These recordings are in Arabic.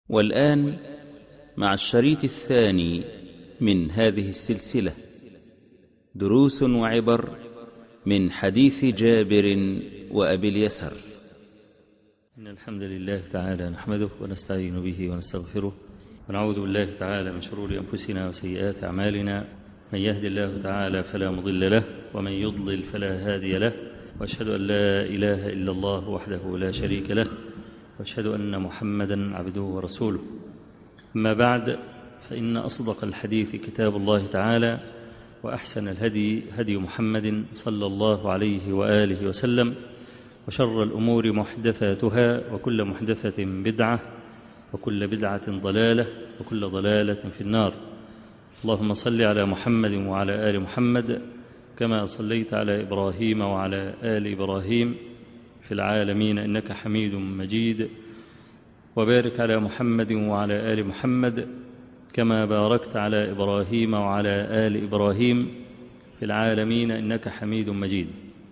والآن مع الشريط الثاني من هذه السلسلة، دروس وعبر من حديث جابر وأبي اليسر. إن الحمد لله تعالى نحمده ونستعين به ونستغفره ونعوذ بالله تعالى من شرور أنفسنا وسيئات أعمالنا. من يهد الله تعالى فلا مضل له ومن يضلل فلا هادي له، وأشهد أن لا إله إلا الله وحده لا شريك له، وأشهد أن محمدا عبده ورسوله. أما بعد، فإن أصدق الحديث كتاب الله تعالى، وأحسن الهدي هدي محمد صلى الله عليه وآله وسلم، وشر الأمور محدثاتها، وكل محدثة بدعة، وكل بدعة ضلالة، وكل ضلالة في النار. اللهم صل على محمد وعلى آل محمد كما صليت على إبراهيم وعلى آل إبراهيم في العالمين إنك حميد مجيد، وبارك على محمد وعلى آل محمد كما باركت على إبراهيم وعلى آل إبراهيم في العالمين إنك حميد مجيد.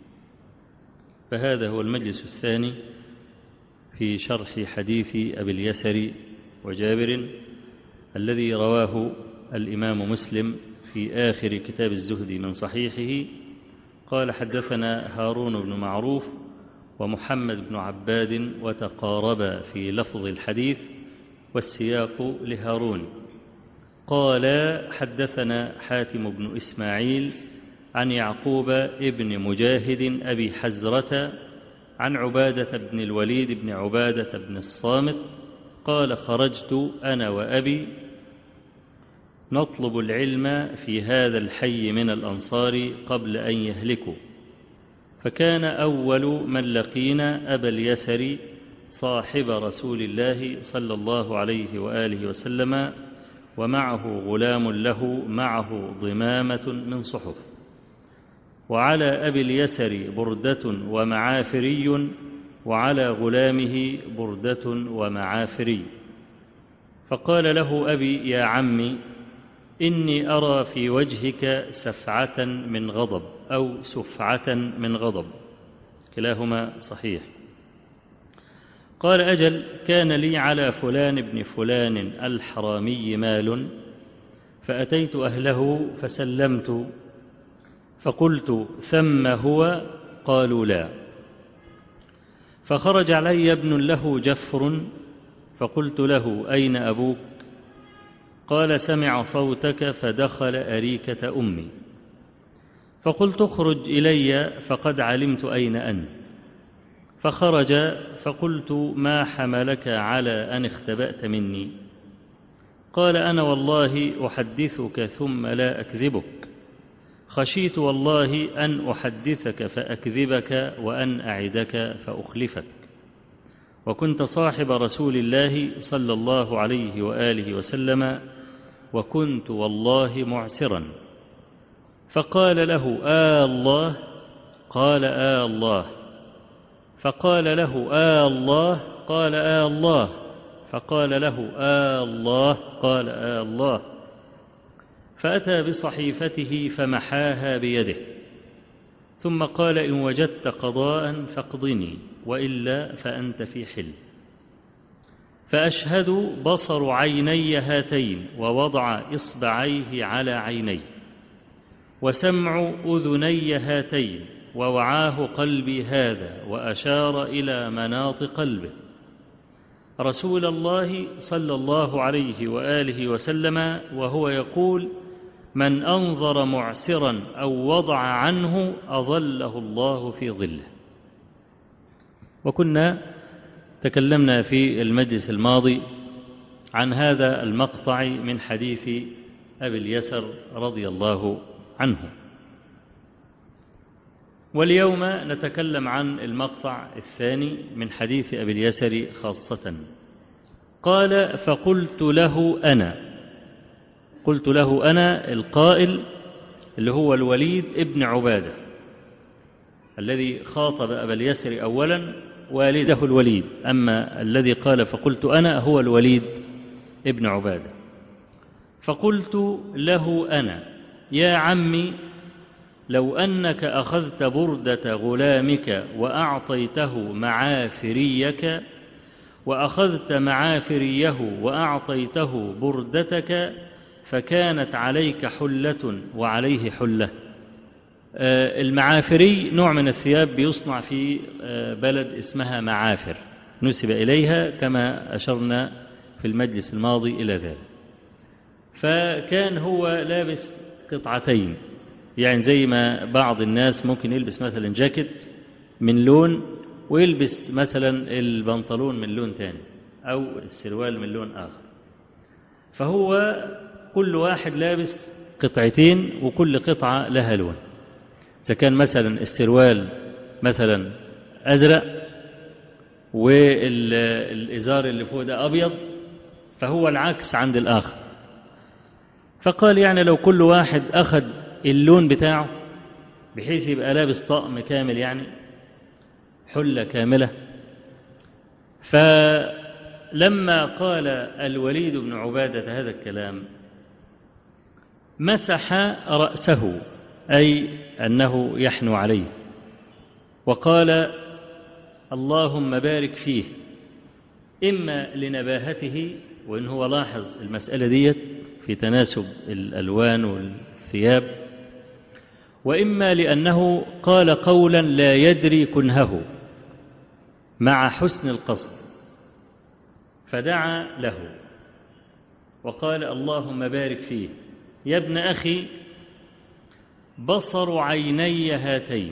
فهذا هو المجلس الثاني في شرح حديث أبي اليسر وجابر الذي رواه الإمام مسلم في آخر كتاب الزهد من صحيحه. قال: حدثنا هارون بن معروف ومحمد بن عباد، وتقاربا في لفظ الحديث والسياق لهارون. قال: حدثنا حاتم بن إسماعيل عن يعقوب ابن مجاهد أبي حزرة عن عبادة بن الوليد بن عبادة بن الصامت قال: خرجت أنا وأبي نطلب العلم في هذا الحي من الأنصار قبل أن يهلكوا، فكان أول من لقينا أبا اليسر صاحب رسول الله صلى الله عليه وآله وسلم، ومعه غلام له معه ضمامة من صحف، وعلى أبي اليسر بردة ومعافري، وعلى غلامه بردة ومعافري. فقال له أبي: يا عمي، إني أرى في وجهك سفعة من غضب أو سفعة من غضب، كلاهما صحيح. قال: أجل، كان لي على فلان ابن فلان الحرامي مال، فأتيت أهله فسلمت، فقلت: ثم هو؟ قالوا: لا. فخرج علي ابن له جفر، فقلت له: أين أبوك؟ قال: سمع صوتك فدخل أريكة أمي. فقلت: اخرج إلي فقد علمت أين أنت. فخرج، فقلت: ما حملك على أن اختبأت مني؟ قال: أنا والله أحدثك ثم لا أكذبك، خشيت والله أن أحدثك فأكذبك وأن أعدك فأخلفك، وكنت صاحب رسول الله صلى الله عليه وآله وسلم، وكنت والله معسرا. فقال له: الله؟ قال: الله. فقال له: الله؟ قال: الله. فقال له: الله؟ قال: الله. فأتى بصحيفته فمحاها بيده، ثم قال: إن وجدت قضاء فاقضني، وإلا فأنت في حل. فأشهد بصر عيني هاتين، ووضع إصبعيه على عيني، وسمع أذني هاتين، ووعاه قلبي هذا، وأشار إلى مناط قلبه، رسول الله صلى الله عليه وآله وسلم، وهو يقول: من أنظر معسرا أو وضع عنه أظله الله في ظله. وكنا تكلمنا في المجلس الماضي عن هذا المقطع من حديث أبي اليسر رضي الله عنه، واليوم نتكلم عن المقطع الثاني من حديث أبي اليسر خاصة. قال: فقلت له أنا. قلت له أنا، القائل اللي هو الوليد ابن عبادة الذي خاطب أبا اليسر أولا والده الوليد، أما الذي قال فقلت أنا هو الوليد ابن عبادة. فقلت له أنا: يا عمي، لو أنك أخذت بردة غلامك وأعطيته معافريك وأخذت معافريه وأعطيته بردتك فكانت عليك حلة وعليه حلة. المعافري نوع من الثياب بيصنع في بلد اسمها معافر، نسب إليها كما أشرنا في المجلس الماضي إلى ذلك. فكان هو لابس قطعتين، يعني زي ما بعض الناس ممكن يلبس مثلا جاكيت من لون ويلبس مثلا البنطلون من لون تاني أو السروال من لون آخر، فهو كل واحد لابس قطعتين وكل قطعة لها لون. إذا كان مثلا السروال مثلا أزرق والإزار اللي فوق ده أبيض، فهو العكس عند الآخر. فقال يعني لو كل واحد أخذ اللون بتاعه بحيث يبقى لابس طقم كامل، يعني حلة كاملة. فلما قال الوليد بن عبادة هذا الكلام مسح رأسه، أي أنه يحنو عليه، وقال اللهم بارك فيه، إما لنباهته، وإن هو لاحظ المسألة ديت في تناسب الألوان والثياب، وإما لأنه قال قولا لا يدري كنهه مع حسن القصد، فدعا له وقال اللهم بارك فيه. يا ابن أخي بصر عيني هاتين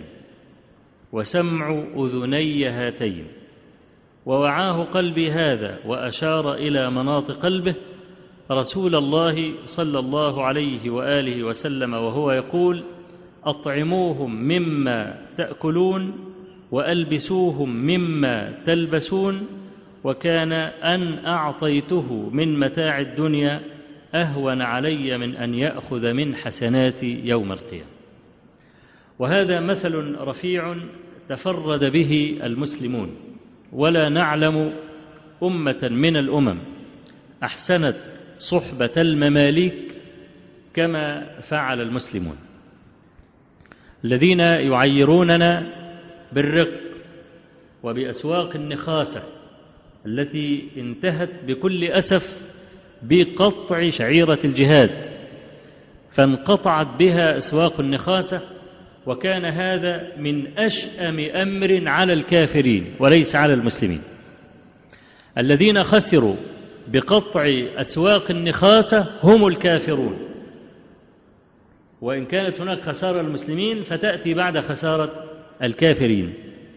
وسمع أذني هاتين ووعاه قلبي هذا، وأشار إلى مناط قلبه رسول الله صلى الله عليه وآله وسلم وهو يقول أطعموهم مما تأكلون وألبسوهم مما تلبسون، وكان أن أعطيته من متاع الدنيا أهون علي من أن يأخذ من حسناتي يوم القيامة. وهذا مثل رفيع تفرد به المسلمون، ولا نعلم أمة من الأمم أحسنت صحبة المماليك كما فعل المسلمون، الذين يعيروننا بالرق وبأسواق النخاسة التي انتهت بكل أسف بقطع شعيرة الجهاد، فانقطعت بها أسواق النخاسة، وكان هذا من أشأم أمر على الكافرين وليس على المسلمين. الذين خسروا بقطع أسواق النخاسة هم الكافرون، وإن كانت هناك خسارة المسلمين فتأتي بعد خسارة الكافرين.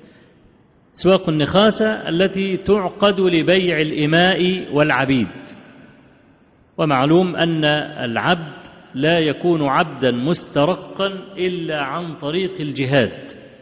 أسواق النخاسة التي تعقد لبيع الإماء والعبيد، ومعلوم أن العبد لا يكون عبدا مسترقا إلا عن طريق الجهاد،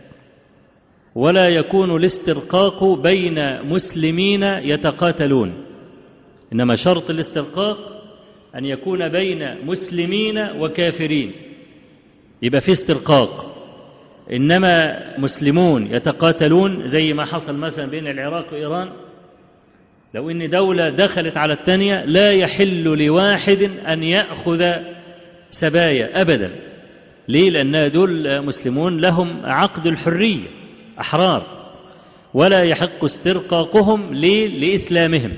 ولا يكون الاسترقاق بين مسلمين يتقاتلون، إنما شرط الاسترقاق أن يكون بين مسلمين وكافرين، يبقى في استرقاق. إنما مسلمون يتقاتلون زي ما حصل مثلا بين العراق وإيران، لو إن دولة دخلت على الثانية لا يحل لواحد أن يأخذ سبايا أبدا. ليه؟ لأن دول مسلمون لهم عقد الحرية، أحرار، ولا يحق استرقاقهم لإسلامهم.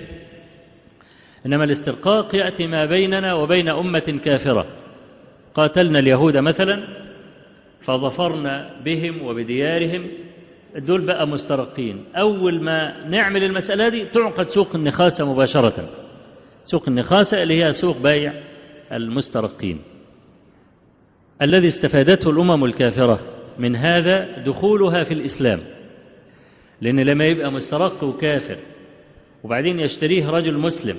إنما الاسترقاق يأتي ما بيننا وبين أمة كافرة، قاتلنا اليهود مثلا فظفرنا بهم وبديارهم، دول بقى مسترقين. أول ما نعمل المسألة دي تعقد سوق النخاسة مباشرة، سوق النخاسة اللي هي سوق بيع المسترقين. الذي استفادته الأمم الكافرة من هذا دخولها في الإسلام، لأن لما يبقى مسترق وكافر وبعدين يشتريه رجل مسلم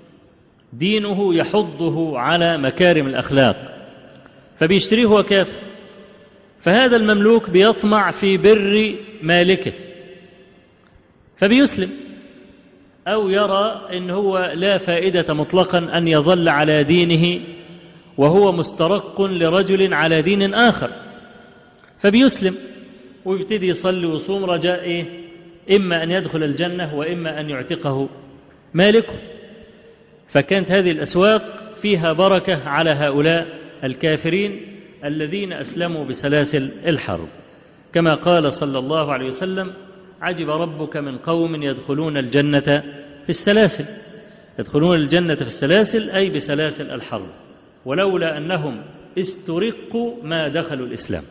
دينه يحضه على مكارم الأخلاق فبيشتريه هو كافر، فهذا المملوك بيطمع في بر مالكه فبيسلم، أو يرى إن هو لا فائدة مطلقا أن يظل على دينه وهو مسترق لرجل على دين آخر، فبيسلم ويبتدي يصلي ويصوم رجاء إيه؟ إما أن يدخل الجنة وإما أن يعتقه مالكه. فكانت هذه الأسواق فيها بركة على هؤلاء الكافرين الذين أسلموا بسلاسل الحرب، كما قال صلى الله عليه وسلم عجب ربك من قوم يدخلون الجنة في السلاسل، يدخلون الجنة في السلاسل أي بسلاسل الحرب، ولولا أنهم استرقوا ما دخلوا الإسلام.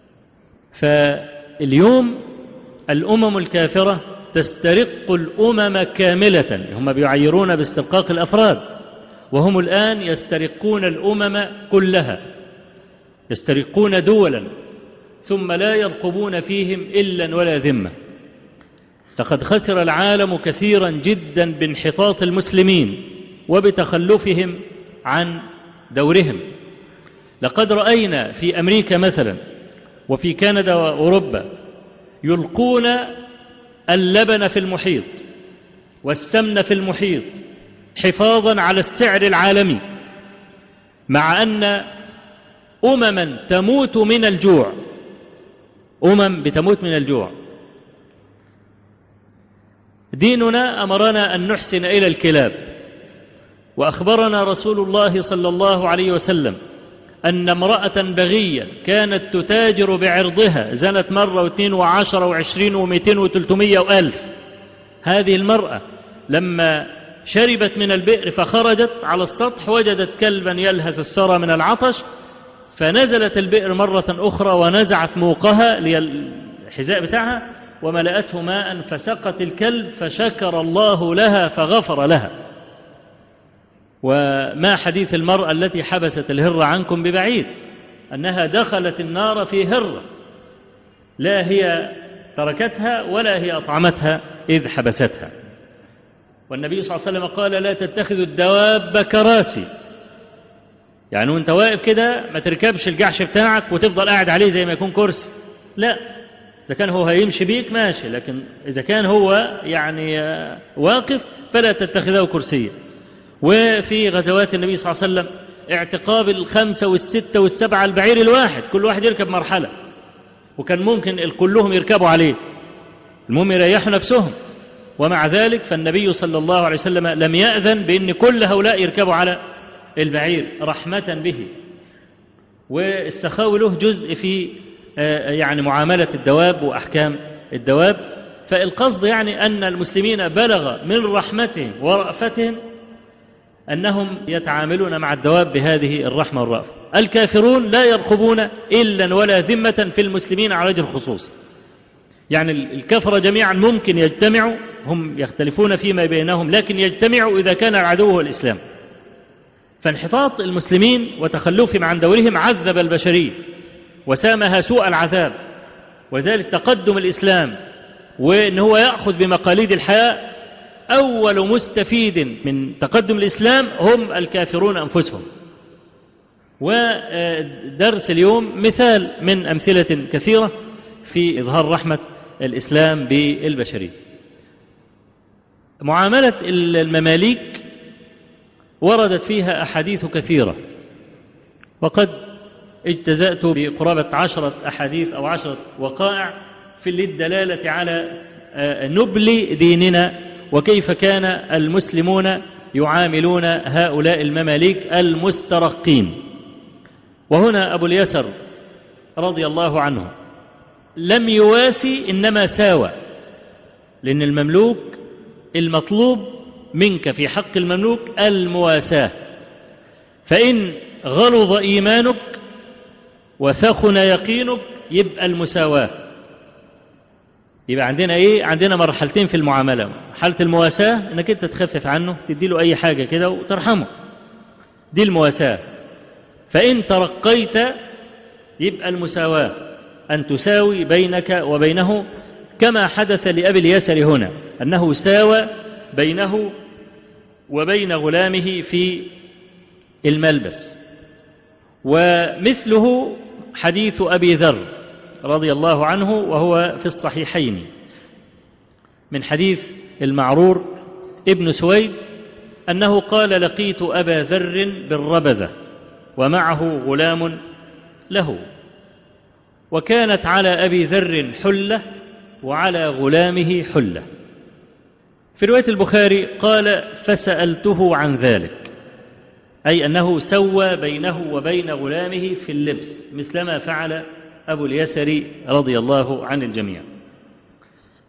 فاليوم الأمم الكافرة تسترق الأمم كاملة، هم بيعيرون باسترقاق الأفراد، وهم الآن يسترقون الأمم كلها، يسترقون دولا ثم لا يرقبون فيهم إلا ولا ذمة. لقد خسر العالم كثيرا جدا بانحطاط المسلمين وبتخلفهم عن دورهم. لقد رأينا في أمريكا مثلا وفي كندا وأوروبا يلقون اللبن في المحيط والسمن في المحيط حفاظا على السعر العالمي، مع أن أمما تموت من الجوع، بتموت من الجوع. ديننا أمرنا أن نحسن إلى الكلاب، وأخبرنا رسول الله صلى الله عليه وسلم أن امرأة بغية كانت تتاجر بعرضها، زنت مرة واثنين وعشرة وعشرين ومئتين وثلاثمية وألف. هذه المرأة لما شربت من البئر فخرجت على السطح وجدت كلبا يلهث الثرى من العطش، فنزلت البئر مرة أخرى ونزعت موقها للحذاء بتاعها وملأته ماء فسقت الكلب، فشكر الله لها فغفر لها. وما حديث المرأة التي حبست الهرة عنكم ببعيد، أنها دخلت النار في هرة لا هي تركتها ولا هي أطعمتها إذ حبستها. والنبي صلى الله عليه وسلم قال: لا تتخذوا الدواب كراسي، يعني وانت واقف كده ما تركبش الجحش بتاعك وتفضل قاعد عليه زي ما يكون كرسي، لا، إذا كان هو هيمشي بيك ماشي، لكن إذا كان هو يعني واقف فلا تتخذه كرسيا. وفي غزوات النبي صلى الله عليه وسلم اعتقاب 5 و6 و7 البعير الواحد، كل واحد يركب مرحلة، وكان ممكن كلهم يركبوا عليه، المهم يريحوا نفسهم، ومع ذلك فالنبي صلى الله عليه وسلم لم يأذن بأن كل هؤلاء يركبوا على البعير رحمة به. والسخاوي له جزء في يعني معاملة الدواب وأحكام الدواب. فالقصد يعني أن المسلمين بلغ من رحمتهم ورأفتهم أنهم يتعاملون مع الدواب بهذه الرحمة والرأفة. الكافرون لا يرقبون إلا ولا ذمة في المسلمين على وجه الخصوص، يعني الكفر جميعا ممكن يجتمعوا، هم يختلفون فيما بينهم لكن يجتمعوا إذا كان العدو هو الإسلام. فانحطاط المسلمين وتخلفهم عن دورهم عذب البشرية وسامها سوء العذاب، وذلك تقدم الإسلام وإن هو يأخذ بمقاليد الحياة. أول مستفيد من تقدم الإسلام هم الكافرون أنفسهم. ودرس اليوم مثال من أمثلة كثيرة في إظهار رحمة الإسلام بالبشرية. معاملة المماليك وردت فيها أحاديث كثيرة، وقد اجتزأت بقرابة 10 أحاديث أو 10 وقائع في الدلالة على نبل ديننا وكيف كان المسلمون يعاملون هؤلاء المماليك المسترقين. وهنا أبو اليسر رضي الله عنه لم يواسي إنما ساوى، لأن المملوك المطلوب منك في حق المملوك المواساة، فإن غلظ إيمانك وثخن يقينك يبقى المساواة. يبقى عندنا إيه؟ عندنا مرحلتين في المعاملة. حالة المواساة إنك أنت تخفف عنه، تدي له أي حاجة كده وترحمه، دي المواساة. فإن ترقيت يبقى المساواة، أن تساوي بينك وبينه، كما حدث لأبي اليسر هنا أنه ساوى بينه وبين غلامه في الملبس. ومثله حديث أبي ذر رضي الله عنه وهو في الصحيحين من حديث المعرور ابن سويد أنه قال: لقيت أبا ذر بالربذة ومعه غلام له، وكانت على أبي ذر حلة وعلى غلامه حلة. في رواية البخاري قال: فسألته عن ذلك، أي أنه سوى بينه وبين غلامه في اللبس مثلما فعل أبو اليسر رضي الله عن الجميع.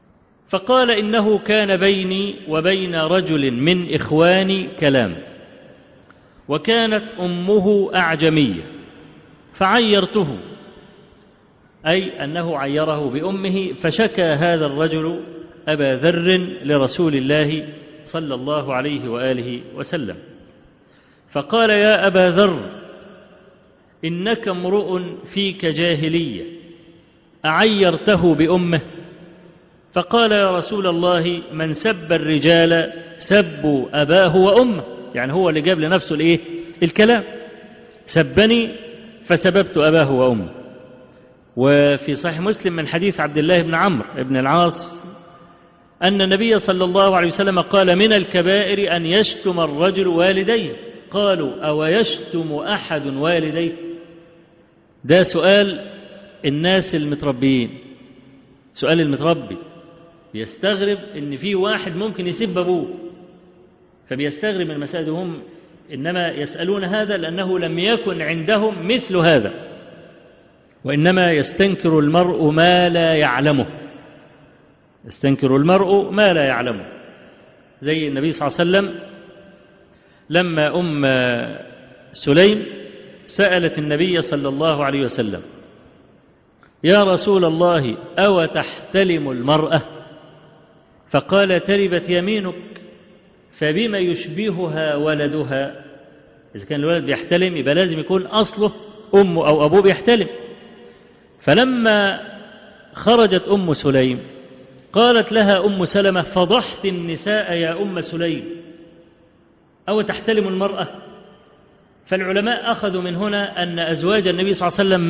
فقال إنه كان بيني وبين رجل من إخواني كلام، وكانت أمه أعجمية فعيرته، أي أنه عيره بأمه، فشكى هذا الرجل أبا ذر لرسول الله صلى الله عليه وآله وسلم، فقال: يا أبا ذر، إنك امرؤ فيك جاهلية، أعيرته بأمه؟ فقال: يا رسول الله، من سب الرجال سبوا أباه وأمه. يعني هو اللي جاب لنفسه الكلام، سبني فسببت أباه وأمه. وفي صحيح مسلم من حديث عبد الله بن عمرو بن العاص أن النبي صلى الله عليه وسلم قال: من الكبائر أن يشتم الرجل والديه. قالوا: أو يشتم أحد والديه؟ ده سؤال الناس المتربيين، سؤال المتربي بيستغرب إن في واحد ممكن يسب أبوه، فبيستغرب من المسائل. هم إنما يسألون هذا لأنه لم يكن عندهم مثل هذا، وإنما يستنكر المرء ما لا يعلمه، يستنكر المرء ما لا يعلمه. زي النبي صلى الله عليه وسلم لما أم سليم سألت النبي صلى الله عليه وسلم: يا رسول الله، أو تحتلم المرأة؟ فقال: تربت يمينك، فبما يشبهها ولدها؟ إذا كان الولد بيحتلم يبقى لازم يكون أصله أمه أو أبوه بيحتلم. فلما خرجت أم سليم قالت لها أم سلمة: فضحت النساء يا أم سليم، أو تحتلم المرأة؟ فالعلماء أخذوا من هنا أن أزواج النبي صلى الله عليه وسلم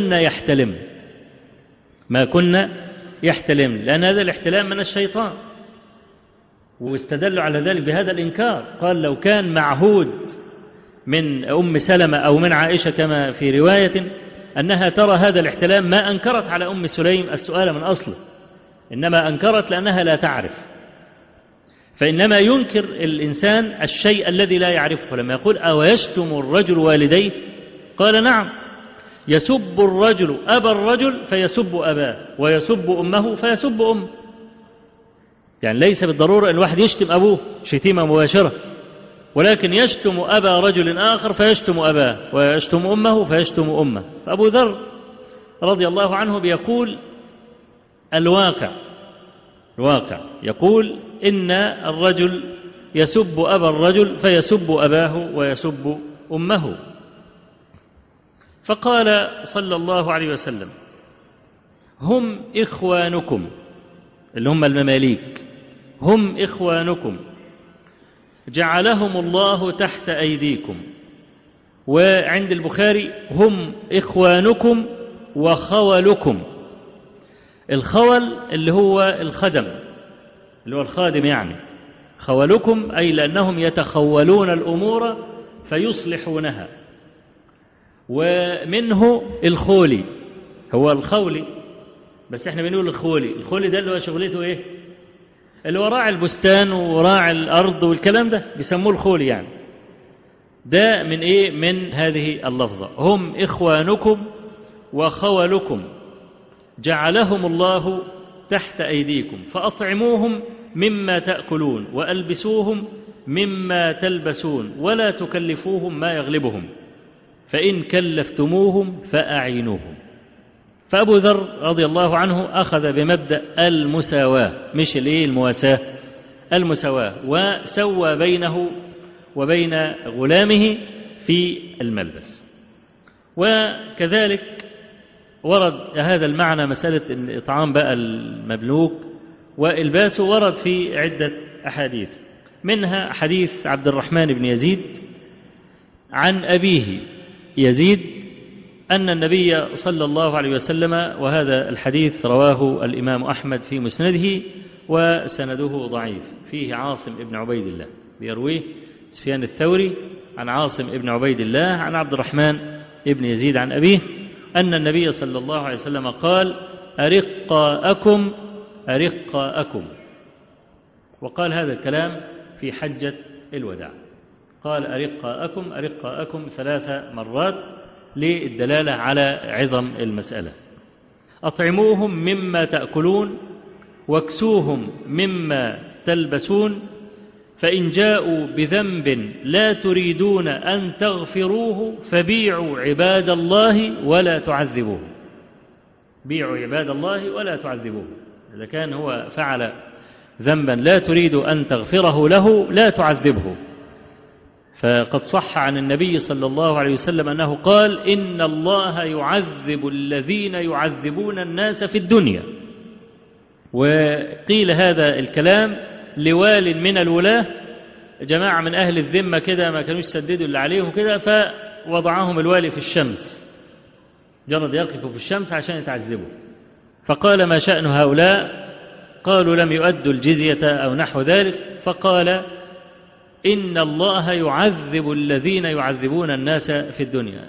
ما كنا يحتلم، لأن هذا الاحتلام من الشيطان، واستدلوا على ذلك بهذا الإنكار. قال: لو كان معهود من أم سلمة أو من عائشة كما في رواية أنها ترى هذا الاحتلام ما أنكرت على أم سليم السؤال من أصله، إنما أنكرت لأنها لا تعرف. فإنما ينكر الإنسان الشيء الذي لا يعرفه. لما يقول: أو يشتم الرجل والديه؟ قال: نعم، يسب الرجل أبا الرجل فيسب أباه، ويسب أمه فيسب أمه. يعني ليس بالضرورة أن الواحد يشتم أبوه شتيمة مباشرة، ولكن يشتم أبا رجل آخر فيشتم أباه، ويشتم أمه فيشتم أمه. فأبو ذر رضي الله عنه بيقول الواقع يقول إن الرجل يسب أبا الرجل فيسب أباه ويسب أمه. فقال صلى الله عليه وسلم: هم إخوانكم، اللي هم المماليك، هم إخوانكم جعلهم الله تحت أيديكم. وعند البخاري: هم إخوانكم وخولكم. الخول اللي هو الخدم، اللي هو الخادم، يعني خولكم أي لأنهم يتخولون الأمور فيصلحونها. ومنه الخولي، هو الخولي بس احنا بنقول الخولي ده اللي هو شغلته ايه؟ اللي هو راعي البستان وراعي الأرض والكلام ده بيسموه الخولي. يعني ده من ايه؟ من هذه اللفظة: هم إخوانكم وخولكم جعلهم الله تحت أيديكم، فأطعموهم مما تأكلون وألبسوهم مما تلبسون، ولا تكلفوهم ما يغلبهم، فإن كلفتموهم فأعينوهم. فأبو ذر رضي الله عنه أخذ بمبدأ المساواة، مش المواساة، المساواة، وسوى بينه وبين غلامه في الملبس. وكذلك ورد هذا المعنى، مسألة إطعام بقى المملوك وإلباسه، ورد في عدة أحاديث، منها حديث عبد الرحمن بن يزيد عن أبيه يزيد أن النبي صلى الله عليه وسلم، وهذا الحديث رواه الإمام أحمد في مسنده وسنده ضعيف، فيه عاصم ابن عبيد الله، بيرويه سفيان الثوري عن عاصم ابن عبيد الله عن عبد الرحمن ابن يزيد عن أبيه أن النبي صلى الله عليه وسلم قال: أرقاءكم أرقاءكم. وقال هذا الكلام في حجة الوداع، قال: أرقاءكم أرقاءكم 3 مرات للدلالة على عظم المسألة. أطعموهم مما تأكلون واكسوهم مما تلبسون، فإن جاءوا بذنب لا تريدون أن تغفروه فبيعوا عباد الله ولا تعذبوه. بيعوا عباد الله ولا تعذبوه. إذا كان هو فعل ذنبا لا تريد أن تغفره له لا تعذبه. فقد صح عن النبي صلى الله عليه وسلم أنه قال: إن الله يعذب الذين يعذبون الناس في الدنيا. وقيل هذا الكلام لوال من الولاة، جماعة من أهل الذمة كده ما كانوش سددوا اللي عليهم كده، فوضعهم الوالي في الشمس، جرد يقفوا في الشمس عشان يتعذبوا. فقال: ما شأن هؤلاء؟ قالوا: لم يؤدوا الجزية أو نحو ذلك. فقال: إن الله يعذب الذين يعذبون الناس في الدنيا.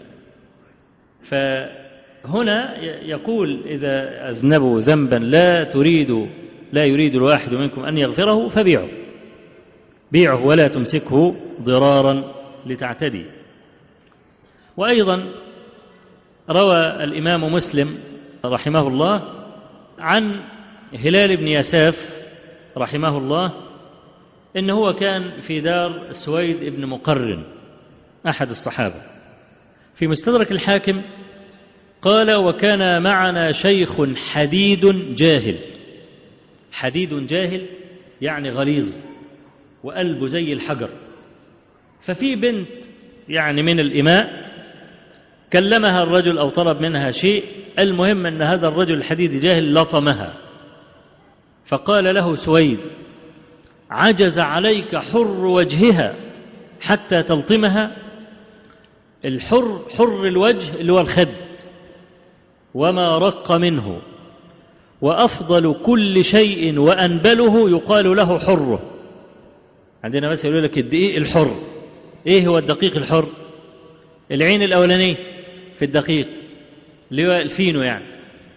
فهنا يقول: إذا أذنبوا ذنبا لا يريد الواحد منكم أن يغفره فبيعه، بيعه ولا تمسكه ضرارا لتعتدي. وأيضا روى الإمام مسلم رحمه الله عن هلال بن يساف رحمه الله إن هو كان في دار سويد بن مقرن أحد الصحابة. في مستدرك الحاكم قال: وكان معنا شيخ حديد جاهل. حديد جاهل يعني غليظ وقلبه زي الحجر. ففي بنت يعني من الإماء كلمها الرجل أو طلب منها شيء، المهم أن هذا الرجل الحديد جاهل لطمها. فقال له سويد: عجز عليك حر وجهها حتى تلطمها. الحر حر الوجه اللي هو الخد وما رق منه، وأفضل كل شيء وأنبله يقال له حره. عندنا مثلا يقول لك الدقيق الحر. إيه هو الدقيق الحر؟ العين الأولانية في الدقيق اللي هو الفينو يعني.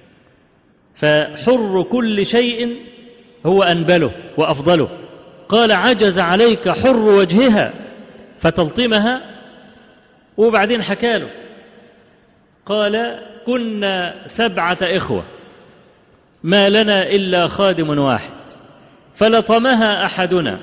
فحر كل شيء هو أنبله وأفضله. قال: عجز عليك حر وجهها فتلطمها. وبعدين حكاله قال: كنا 7 إخوة ما لنا إلا خادم واحد، فلطمها أحدنا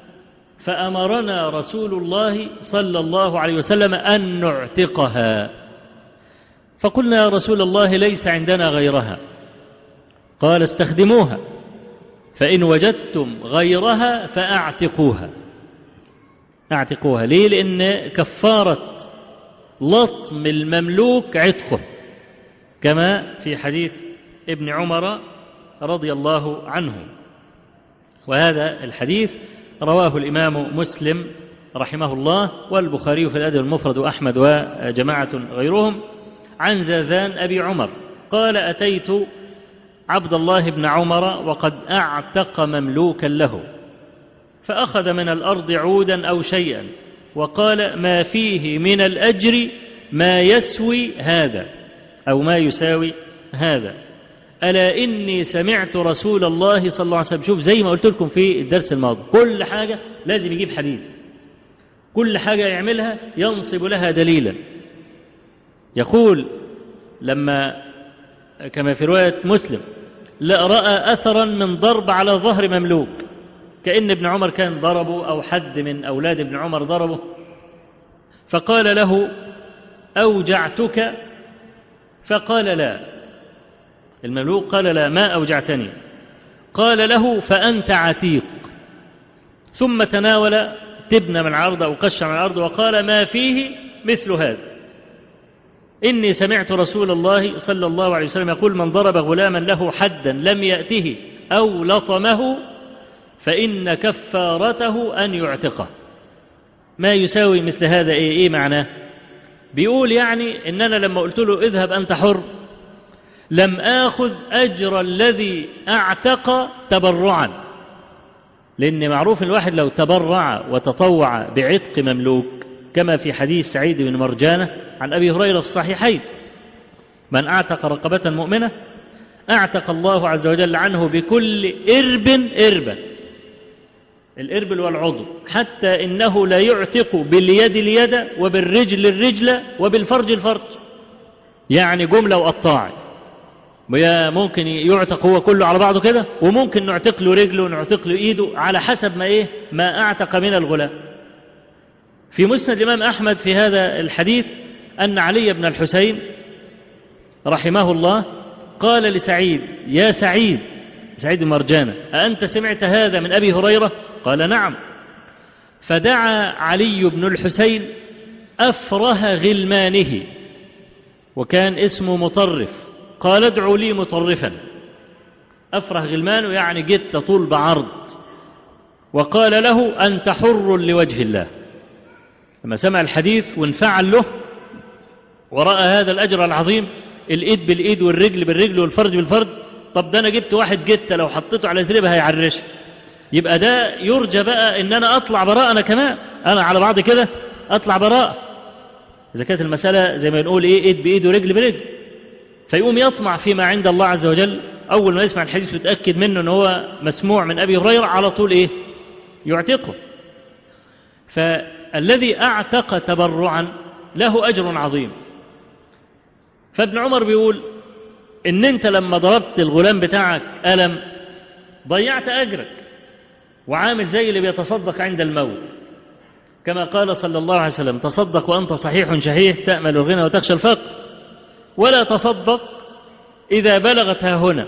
فأمرنا رسول الله صلى الله عليه وسلم أن نعتقها. فقلنا: يا رسول الله ليس عندنا غيرها. قال: استخدموها، فإن وجدتم غيرها فأعتقوها. أعتقوها ليه؟ لأن كفارة لطم المملوك عتقه، كما في حديث ابن عمر رضي الله عنه. وهذا الحديث رواه الإمام مسلم رحمه الله والبخاري في الأدب المفرد وأحمد وجماعة غيرهم عن زاذان أبي عمر قال: أتيت عبد الله بن عمر وقد أعتق مملوكا له، فأخذ من الأرض عودا أو شيئا وقال: ما فيه من الأجر ما يسوي هذا أو ما يساوي هذا. ألا إني سمعت رسول الله صلى الله عليه وسلم. شوف زي ما قلت لكم في الدرس الماضي، كل حاجة لازم يجيب حديث، كل حاجة يعملها ينصب لها دليلا. يقول لما كما في رواية مسلم: لا رأى أثرا من ضرب على ظهر مملوك، كأن ابن عمر كان ضربه أو حد من أولاد ابن عمر ضربه. فقال له: أوجعتك؟ فقال: لا. المملوك قال: لا، ما أوجعتني. قال له: فأنت عتيق. ثم تناول تبن من العرض أو قش من العرض وقال: ما فيه مثل هذا. إني سمعت رسول الله صلى الله عليه وسلم يقول: من ضرب غلاما له حدا لم يأته أو لطمه فإن كفارته أن يعتقه. ما يساوي مثل هذا إيه معناه؟ بيقول يعني إن أنا لما قلت له اذهب أنت حر لم آخذ أجر الذي أعتق تبرعا، لأن معروف الواحد لو تبرع وتطوع بعتق مملوك كما في حديث سعيد بن مرجانة عن أبي هريرة في الصحيحين: من أعتق رقبة مؤمنة أعتق الله عز وجل عنه بكل إرب إربا. الإرب والعضو، حتى إنه لا يعتق باليد اليد وبالرجل الرجل وبالفرج الفرج، يعني جملة وقطاع. ممكن يعتق هو كله على بعضه كده، وممكن نعتق له رجله ونعتق له إيده على حسب ما أعتق من الغلام. في مسند الإمام أحمد في هذا الحديث أن علي بن الحسين رحمه الله قال لسعيد: يا سعيد بن مرجانة، أأنت سمعت هذا من أبي هريرة؟ قال: نعم. فدعا علي بن الحسين أفره غلمانه، وكان اسمه مطرف، قال: ادعوا لي مطرفا. أفره غلمانه يعني جت طول بعرض، وقال له: أنت حر لوجه الله. لما سمع الحديث وانفعل له ورأى هذا الأجر العظيم، الإيد بالإيد والرجل بالرجل والفرج بالفرج، طب ده أنا جبت واحد جتة لو حطيته على زريبة هيعرش، يبقى ده يرجى بقى إن أنا أطلع براء أنا كمان، أنا على بعض كده أطلع براء، إذا كانت المسألة زي ما نقول إيد بإيد ورجل برجل. فيقوم يطمع فيما عند الله عز وجل، أول ما يسمع الحديث ويتأكد منه أنه هو مسموع من أبي هريرة على طول يعتقه. فالذي أعتق تبرعا له أجر عظيم. فابن عمر بيقول إن أنت لما ضربت الغلام بتاعك ألم ضيعت أجرك، وعامل زي اللي بيتصدق عند الموت، كما قال صلى الله عليه وسلم: تصدق وأنت صحيح شحيح تأمل الغنى وتخشى الفقر، ولا تصدق إذا بلغت ها هنا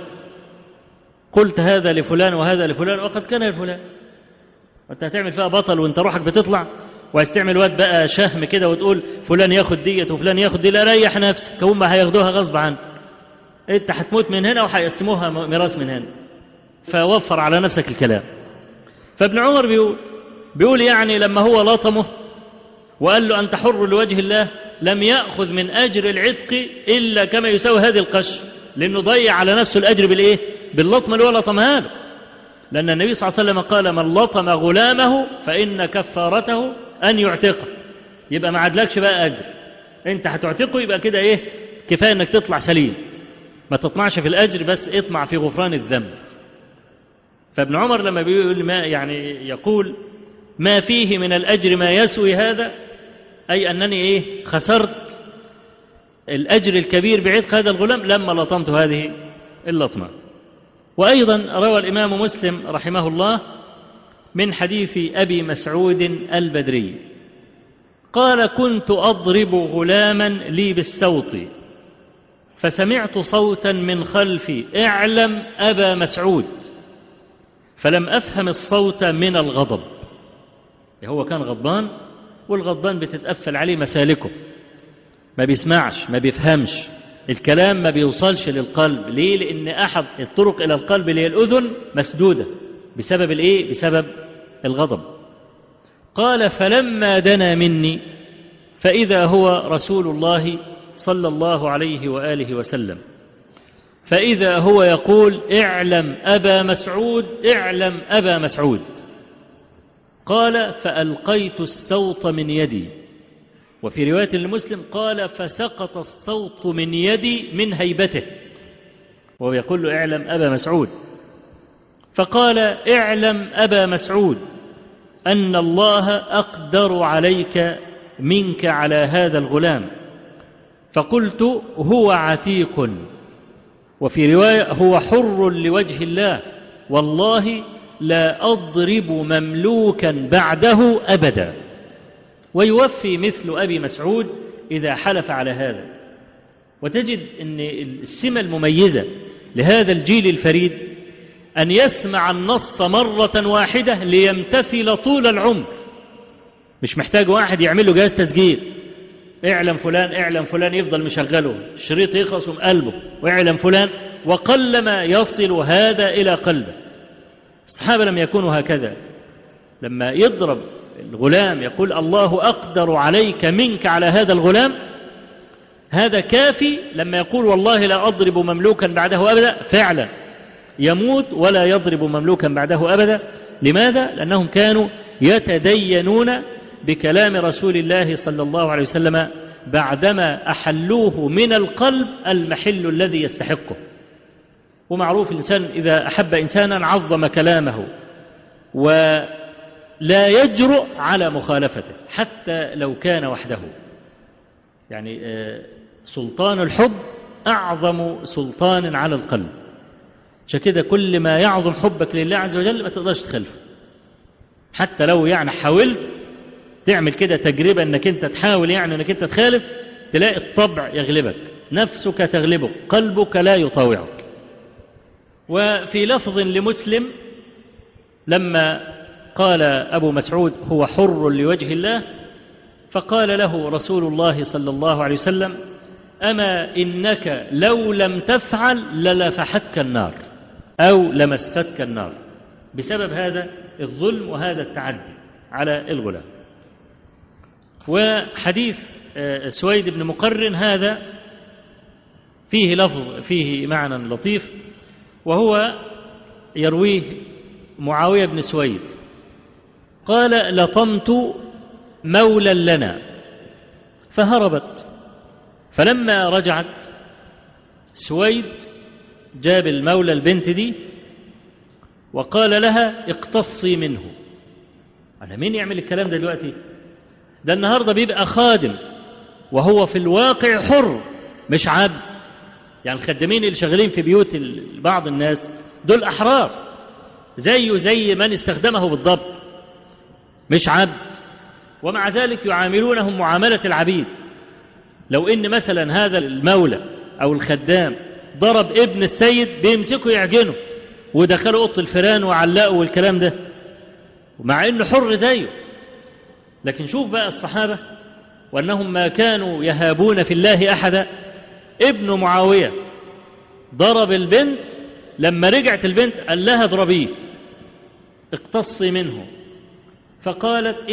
قلت هذا لفلان وهذا لفلان وقد كان لفلان. وانت هتعمل فيها بطل وانت روحك بتطلع، وهتعمل واد بقى شهم كده وتقول فلان ياخد ديت وفلان ياخد دي، لا، ريح نفسك، هم هياخدوها غصب عنك، انت هتموت من هنا وهيقسموها ميراث من هنا، فوفر على نفسك الكلام. فابن عمر بيقول يعني لما هو لطمه وقال له أنت حر لوجه الله، لم يأخذ من أجر العتق إلا كما يساوي هذه القش، لأنه ضيع على نفسه الأجر باللطمة اللي هو لطمها له، لأن النبي صلى الله عليه وسلم قال: من لطم غلامه فإن كفارته أن يعتقه. يبقى ما عدلكش بقى أجر، أنت هتعتقه، يبقى كده كفاية أنك تطلع سليم، ما تطمعش في الأجر، بس اطمع في غفران الذنب. فابن عمر لما بيقول يقول ما فيه من الأجر ما يسوي هذا، أي أنني خسرت الأجر الكبير بعتق هذا الغلام لما لطمت هذه اللطمة. وأيضا روى الإمام مسلم رحمه الله من حديث أبي مسعود البدري قال: كنت أضرب غلاما لي بالسوط، فسمعت صوتا من خلفي: اعلم أبا مسعود، فلم أفهم الصوت من الغضب. هو كان غضبان، والغضبان بتتقفل عليه مسالكه، ما بيسمعش، ما بيفهمش الكلام، ما بيوصلش للقلب. ليه؟ لأن أحد الطرق إلى القلب اللي هي الأذن مسدودة بسبب بسبب الغضب. قال: فلما دنا مني فإذا هو رسول الله صلى الله عليه وآله وسلم، فإذا هو يقول: اعلم أبا مسعود، اعلم أبا مسعود. قال: فألقيت السوط من يدي. وفي رواية لمسلم قال: فسقط الصوت من يدي من هيبته، وهو يقول له: اعلم أبا مسعود. فقال: اعلم أبا مسعود أن الله أقدر عليك منك على هذا الغلام. فقلت: هو عتيق. وفي رواية: هو حر لوجه الله، والله لا أضرب مملوكا بعده أبدا. ويوفي مثل أبي مسعود إذا حلف على هذا. وتجد أن السمة المميزة لهذا الجيل الفريد أن يسمع النص مرة واحدة ليمتثل طول العمر، مش محتاج واحد يعمل له جهاز تسجيل، اعلم فلان اعلم فلان، يفضل مشغله، الشريط يخلص من قلبه، واعلم فلان، وقلما يصل هذا إلى قلبه. الصحابة لم يكونوا هكذا، لما يضرب الغلام يقول: الله أقدر عليك منك على هذا الغلام، هذا كافي. لما يقول: والله لا أضرب مملوكا بعده أبدا، فعلا يموت ولا يضرب مملوكا بعده أبدا. لماذا؟ لأنهم كانوا يتدينون بكلام رسول الله صلى الله عليه وسلم بعدما أحلوه من القلب المحل الذي يستحقه. ومعروف الإنسان إذا أحب إنسانا عظم كلامه ولا يجرؤ على مخالفته حتى لو كان وحده. يعني سلطان الحب أعظم سلطان على القلب. عشان كده كل ما يعظم حبك لله عز وجل ما تقدرش تخلفه، حتى لو يعني حاولت تعمل كده تجربة أنك أنت تحاول يعني أنك أنت تخالف، تلاقي الطبع يغلبك، نفسك تغلبك، قلبك لا يطاوعك. وفي لفظ لمسلم لما قال أبو مسعود هو حر لوجه الله، فقال له رسول الله صلى الله عليه وسلم: أما إنك لو لم تفعل للفحتك النار أو لمستك النار، بسبب هذا الظلم وهذا التعدي على الغلام. وحديث سويد بن مقرن هذا فيه لفظ فيه معنى لطيف، وهو يرويه معاوية بن سويد قال: لطمت مولا لنا فهربت، فلما رجعت سويد جاب المولى البنت دي وقال لها: اقتصي منه. على مين يعمل الكلام ده دلوقتي؟ ده النهاردة بيبقى خادم وهو في الواقع حر مش عبد. يعني الخدامين اللي شغالين في بيوت بعض الناس دول أحرار زيه زي من استخدمه بالضبط، مش عبد، ومع ذلك يعاملونهم معاملة العبيد. لو إن مثلا هذا المولى أو الخدام ضرب ابن السيد بيمسكه يعجنه ودخلوا أوضة الفيران وعلقوا والكلام ده، ومع إنه حر زيه. لكن شوف بقى الصحابة وأنهم ما كانوا يهابون في الله أحدا. ابن معاوية ضرب البنت، لما رجعت البنت قال لها: اضربيه، اقتصي منه. فقالت: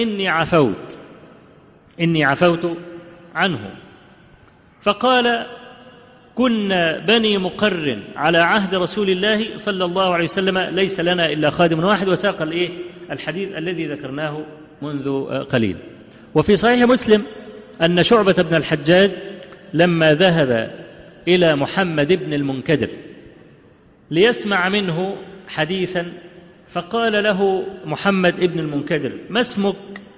إني عفوت عنه. فقال: كنا بني مقرن على عهد رسول الله صلى الله عليه وسلم ليس لنا إلا خادم واحد، وساق الحديث الذي ذكرناه منذ قليل. وفي صحيح مسلم أن شعبة بن الحجاج لما ذهب إلى محمد بن المنكدر ليسمع منه حديثا، فقال له محمد بن المنكدر: ما اسمك؟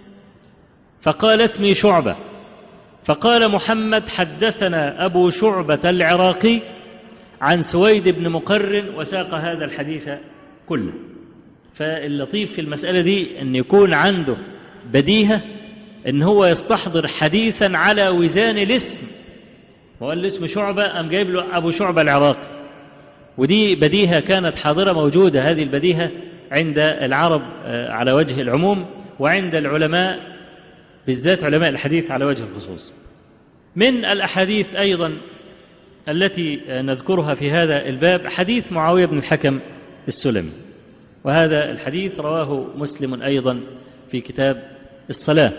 فقال: اسمي شعبة. فقال محمد: حدثنا أبو شعبة العراقي عن سويد بن مقرن، وساق هذا الحديث كله. فاللطيف في المسألة دي أن يكون عنده بديهة أن هو يستحضر حديثا على وزان الاسم، وقال له اسم شعبة، أم جايب له أبو شعبة العراقي. ودي بديهة كانت حاضرة موجودة، هذه البديهة عند العرب على وجه العموم، وعند العلماء بالذات علماء الحديث على وجه الخصوص. من الأحاديث أيضا التي نذكرها في هذا الباب حديث معاوية بن الحكم السلمي، وهذا الحديث رواه مسلم أيضا في كتاب الصلاة.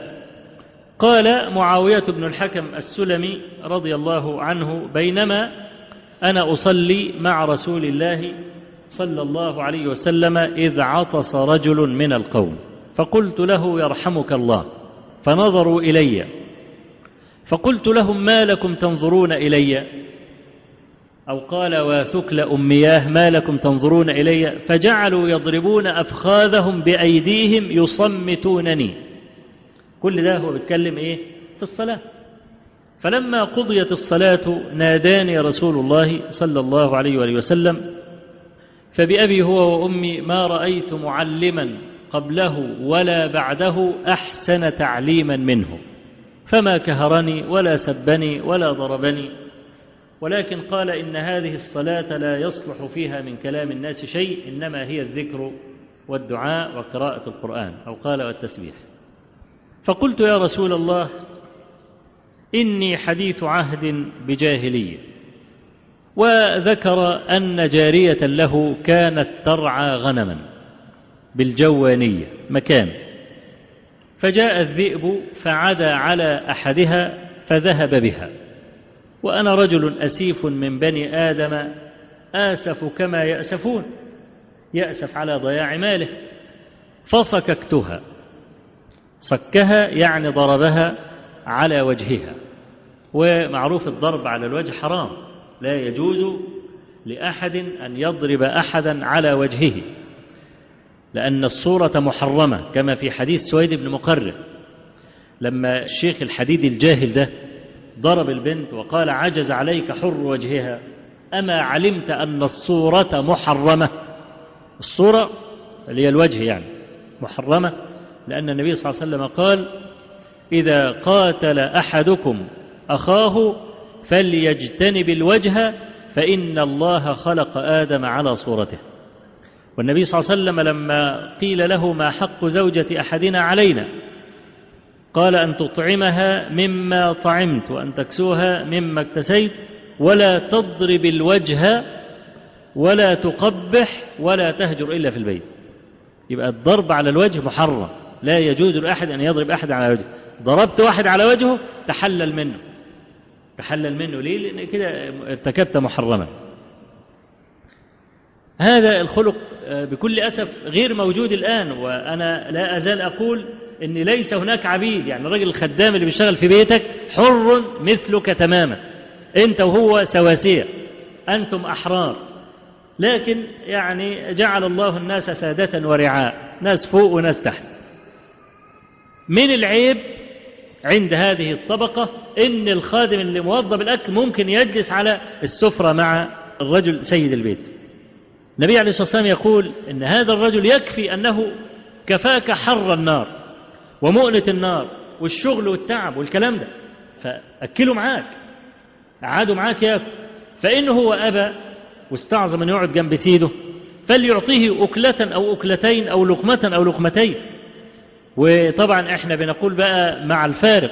قال معاوية بن الحكم السلمي رضي الله عنه: بينما أنا أصلي مع رسول الله صلى الله عليه وسلم إذ عطس رجل من القوم، فقلت له: يرحمك الله. فنظروا إلي، فقلت لهم: ما لكم تنظرون إلي؟ أو قال: وثكل أمياه، ما لكم تنظرون إلي؟ فجعلوا يضربون أفخاذهم بأيديهم يصمتونني. كل ده هو بيتكلم في الصلاة. فلما قضيت الصلاة ناداني رسول الله صلى الله عليه وآله وسلم، فبأبي هو وأمي ما رأيت معلما قبله ولا بعده أحسن تعليما منه، فما كهرني ولا سبني ولا ضربني، ولكن قال: إن هذه الصلاة لا يصلح فيها من كلام الناس شيء، إنما هي الذكر والدعاء وقراءة القرآن، أو قال: والتسبيح. فقلت: يا رسول الله، إني حديث عهد بجاهلية. وذكر أن جارية له كانت ترعى غنما بالجوانية مكان، فجاء الذئب فعدى على أحدها فذهب بها، وأنا رجل أسيف من بني آدم آسف كما يأسفون، يأسف على ضياع ماله، فصككتها. صكها يعني ضربها على وجهها، ومعروف الضرب على الوجه حرام، لا يجوز لأحد أن يضرب أحدا على وجهه، لأن الصورة محرمة، كما في حديث سويد بن مقرن لما الشيخ الحديد الجاهل ده ضرب البنت وقال عجز عليك حر وجهها، أما علمت أن الصورة محرمة؟ الصورة اللي هي الوجه يعني محرمة، لأن النبي صلى الله عليه وسلم قال إذا قاتل أحدكم أخاه فليجتنب الوجه فإن الله خلق آدم على صورته. والنبي صلى الله عليه وسلم لما قيل له ما حق زوجة أحدنا علينا قال أن تطعمها مما طعمت وأن تكسوها مما اكتسيت ولا تضرب الوجه ولا تقبح ولا تهجر إلا في البيت. يبقى الضرب على الوجه محرم، لا يجوز لأحد أن يضرب أحد على وجهه. ضربت واحد على وجهه تحلل منه. تحلل منه ليه؟ لأن كده ارتكبت محرما. هذا الخلق بكل أسف غير موجود الآن، وأنا لا أزال أقول إن ليس هناك عبيد. يعني الرجل الخدام اللي بيشتغل في بيتك حر مثلك تماما، أنت وهو سواسية، أنتم أحرار. لكن يعني جعل الله الناس سادة ورعاء، ناس فوق وناس تحت. من العيب عند هذه الطبقة إن الخادم اللي موظف الأكل ممكن يجلس على السفرة مع الرجل سيد البيت. النبي عليه الصلاة والسلام يقول إن هذا الرجل يكفي أنه كفاك حر النار ومؤنة النار والشغل والتعب والكلام ده، فأكله معاك، قعدوا معاك ياكل. فإنه هو أبى واستعظم أن يقعد جنب سيده فليعطيه أكلة أو أكلتين أو لقمة أو لقمتين. وطبعا احنا بنقول بقى مع الفارق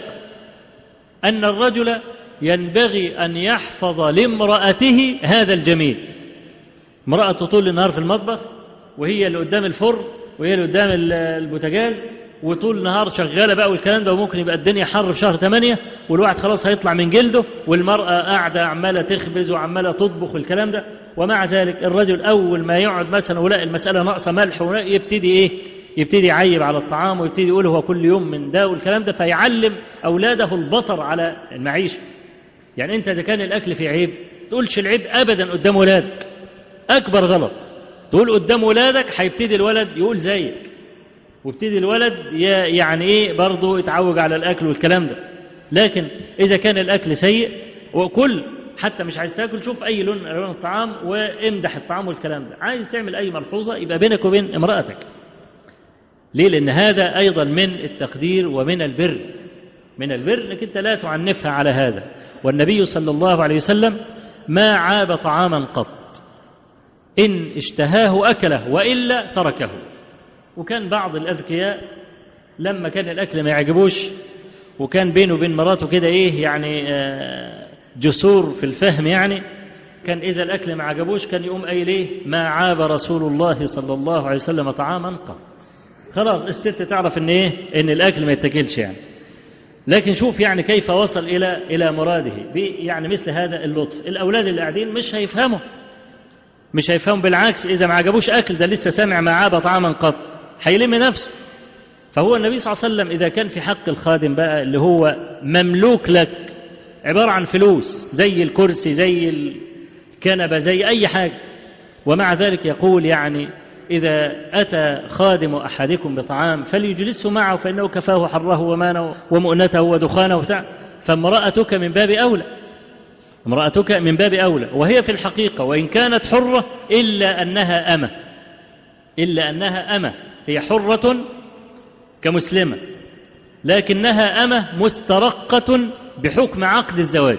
أن الرجل ينبغي أن يحفظ لامرأته هذا الجميل. امرأته طول النهار في المطبخ وهي اللي قدام الفرن وهي اللي قدام البوتاجاز وطول النهار شغالة بقى والكلام ده، وممكن يبقى الدنيا حر في شهر 8 والواحد خلاص هيطلع من جلده، والمرأة قاعدة عمالة تخبز وعمالة تطبخ والكلام ده. ومع ذلك الرجل أول ما يقعد مثلا ولاقي المسألة ناقصة ملح يبتدي يبتدي يعيب على الطعام ويبتدي يقول هو كل يوم من ده والكلام ده، فيعلم أولاده البطر على المعيشة. يعني أنت إذا كان الأكل فيه عيب تقولش العيب أبدا قدام ولادك، أكبر غلط. تقول قدام ولادك هيبتدي الولد يقول زيك، وابتدي الولد يعني برضه يتعوج على الأكل والكلام ده. لكن إذا كان الأكل سيء وكل حتى مش عايز تاكل شوف أي لون ألوان الطعام وامدح الطعام والكلام ده. عايز تعمل أي ملحوظة يبقى بينك وبين امرأتك. ليه؟ لأن هذا أيضا من التقدير ومن البر. من البر أنك أنت لا تعنفها على هذا. والنبي صلى الله عليه وسلم ما عاب طعاما قط، إن اشتهاه أكله وإلا تركه. وكان بعض الأذكياء لما كان الأكل ما يعجبوش وكان بينه وبين مراته كده يعني جسور في الفهم، يعني كان إذا الأكل ما عجبوش كان يقوم قايل ما عاب رسول الله صلى الله عليه وسلم طعاما قط. خلاص الست تعرف إن إن الأكل ما يتاكلش يعني. لكن شوف يعني كيف وصل إلى مراده يعني مثل هذا اللطف. الأولاد اللي قاعدين مش هيفهموا، بالعكس إذا ما عجبوش أكل ده لسه سامع ما عاب طعاما قط هيلم نفسه. فهو النبي صلى الله عليه وسلم إذا كان في حق الخادم بقى اللي هو مملوك لك عبارة عن فلوس زي الكرسي زي الكنبة زي أي حاجة، ومع ذلك يقول يعني إذا أتى خادم أحدكم بطعام فليجلسه معه فإنه كفاه حره ومانه ومؤنته ودخانه وبتاع. فامرأتك من باب أولى، امرأتك من باب أولى. وهي في الحقيقة وإن كانت حرة إلا أنها أمة، هي حرة كمسلمة لكنها أمة مسترقة بحكم عقد الزواج.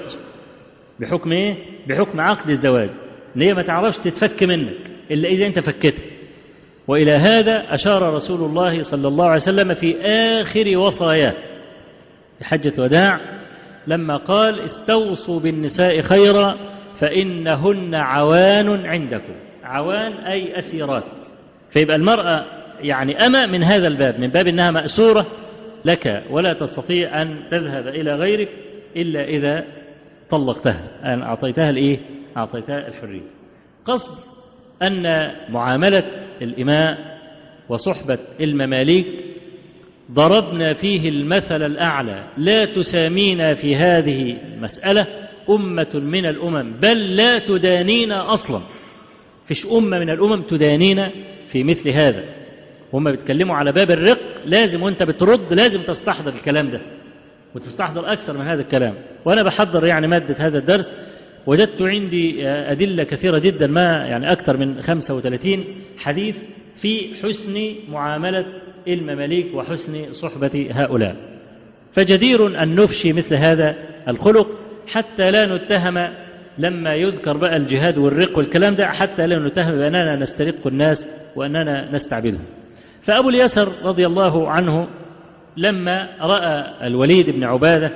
بحكم عقد الزواج، إن هي ما تعرفش تتفك منك إلا إذا أنت فكتها. وإلى هذا أشار رسول الله صلى الله عليه وسلم في آخر وصاياه في حجة الوداع لما قال استوصوا بالنساء خيرا فإنهن عوان عندكم. عوان أي أسيرات. فيبقى المرأة يعني أما من هذا الباب، من باب أنها مأسورة لك ولا تستطيع أن تذهب إلى غيرك إلا إذا طلقتها، أن أعطيتها أعطيتها الحرية. قصد أن معاملة الإماء وصحبة المماليك ضربنا فيه المثل الأعلى. لا تسامينا في هذه المسألة أمة من الأمم، بل لا تدانينا أصلا. فيش أمة من الأمم تدانينا في مثل هذا. هم بيتكلموا على باب الرق، لازم وانت بترد لازم تستحضر الكلام ده. وتستحضر أكثر من هذا الكلام. وأنا بحضر يعني مادة هذا الدرس وجدت عندي أدلة كثيرة جدا، ما يعني أكثر من 35 حديث في حسن معاملة المماليك وحسن صحبة هؤلاء. فجدير أن نفشي مثل هذا الخلق حتى لا نتهم لما يذكر بقى الجهاد والرق والكلام ده، حتى لا نتهم بأننا نسترق الناس وأننا نستعبدهم. فأبو اليسر رضي الله عنه لما رأى الوليد بن عبادة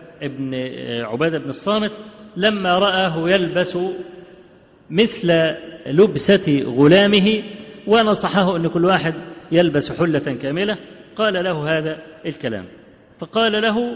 بن الصامت، لما رآه يلبس مثل لبسة غلامه ونصحه أن كل واحد يلبس حلة كاملة، قال له هذا الكلام. فقال له: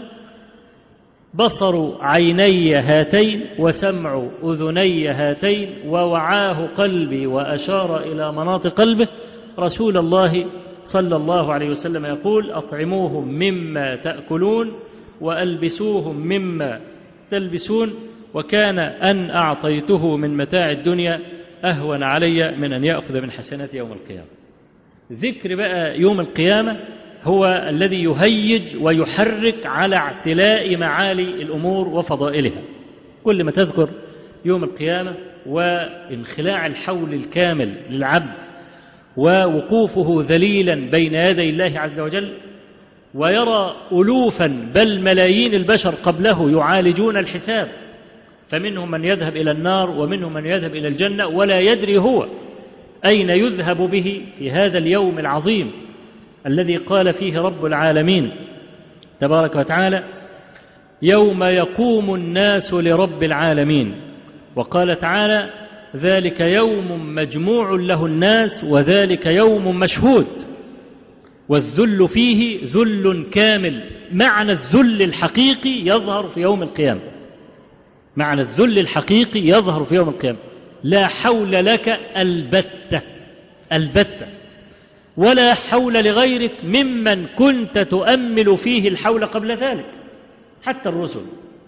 بصر عيني هاتين وسمع أذني هاتين ووعاه قلبي، وأشار إلى مناط قلبه، رسول الله صلى الله عليه وسلم يقول: أطعموهم مما تأكلون وألبسوهم مما تلبسون، وكان أن أعطيته من متاع الدنيا أهون علي من أن يأخذ من حسنات يوم القيامة. ذكر بقى يوم القيامة هو الذي يهيج ويحرك على اعتلاء معالي الأمور وفضائلها. كل ما تذكر يوم القيامة وانخلاع الحول الكامل للعبد ووقوفه ذليلا بين يدي الله عز وجل، ويرى ألوفا بل ملايين البشر قبله يعالجون الحساب، فمنهم من يذهب إلى النار ومنهم من يذهب إلى الجنة ولا يدري هو أين يذهب به في هذا اليوم العظيم الذي قال فيه رب العالمين تبارك وتعالى: يوم يقوم الناس لرب العالمين. وقال تعالى: ذلك يوم مجموع له الناس وذلك يوم مشهود. والذل فيه ذل كامل. معنى الذل الحقيقي يظهر في يوم القيامة. معنى الذل الحقيقي يظهر في يوم القيامة. لا حول لك البتة ولا حول لغيرك ممن كنت تؤمل فيه الحول قبل ذلك. حتى الرسل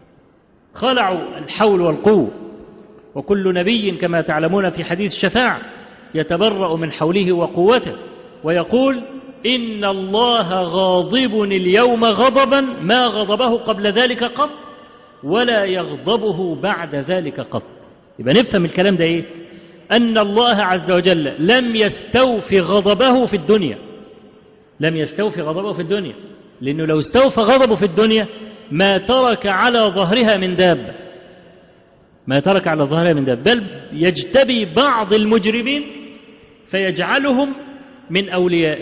خلعوا الحول والقوة، وكل نبي كما تعلمون في حديث الشفاعة يتبرأ من حوله وقوته ويقول: إن الله غاضب اليوم غضبا ما غضبه قبل ذلك قط ولا يغضبه بعد ذلك قط. يبقى نفهم الكلام ده إيه؟ أن الله عز وجل لم يستوفي غضبه في الدنيا. لم يستوفي غضبه في الدنيا، لأنه لو استوفى غضبه في الدنيا ما ترك على ظهرها من دابة، ما ترك على ظهرها من دابة، بل يجتبي بعض المجرمين فيجعلهم من أوليائه،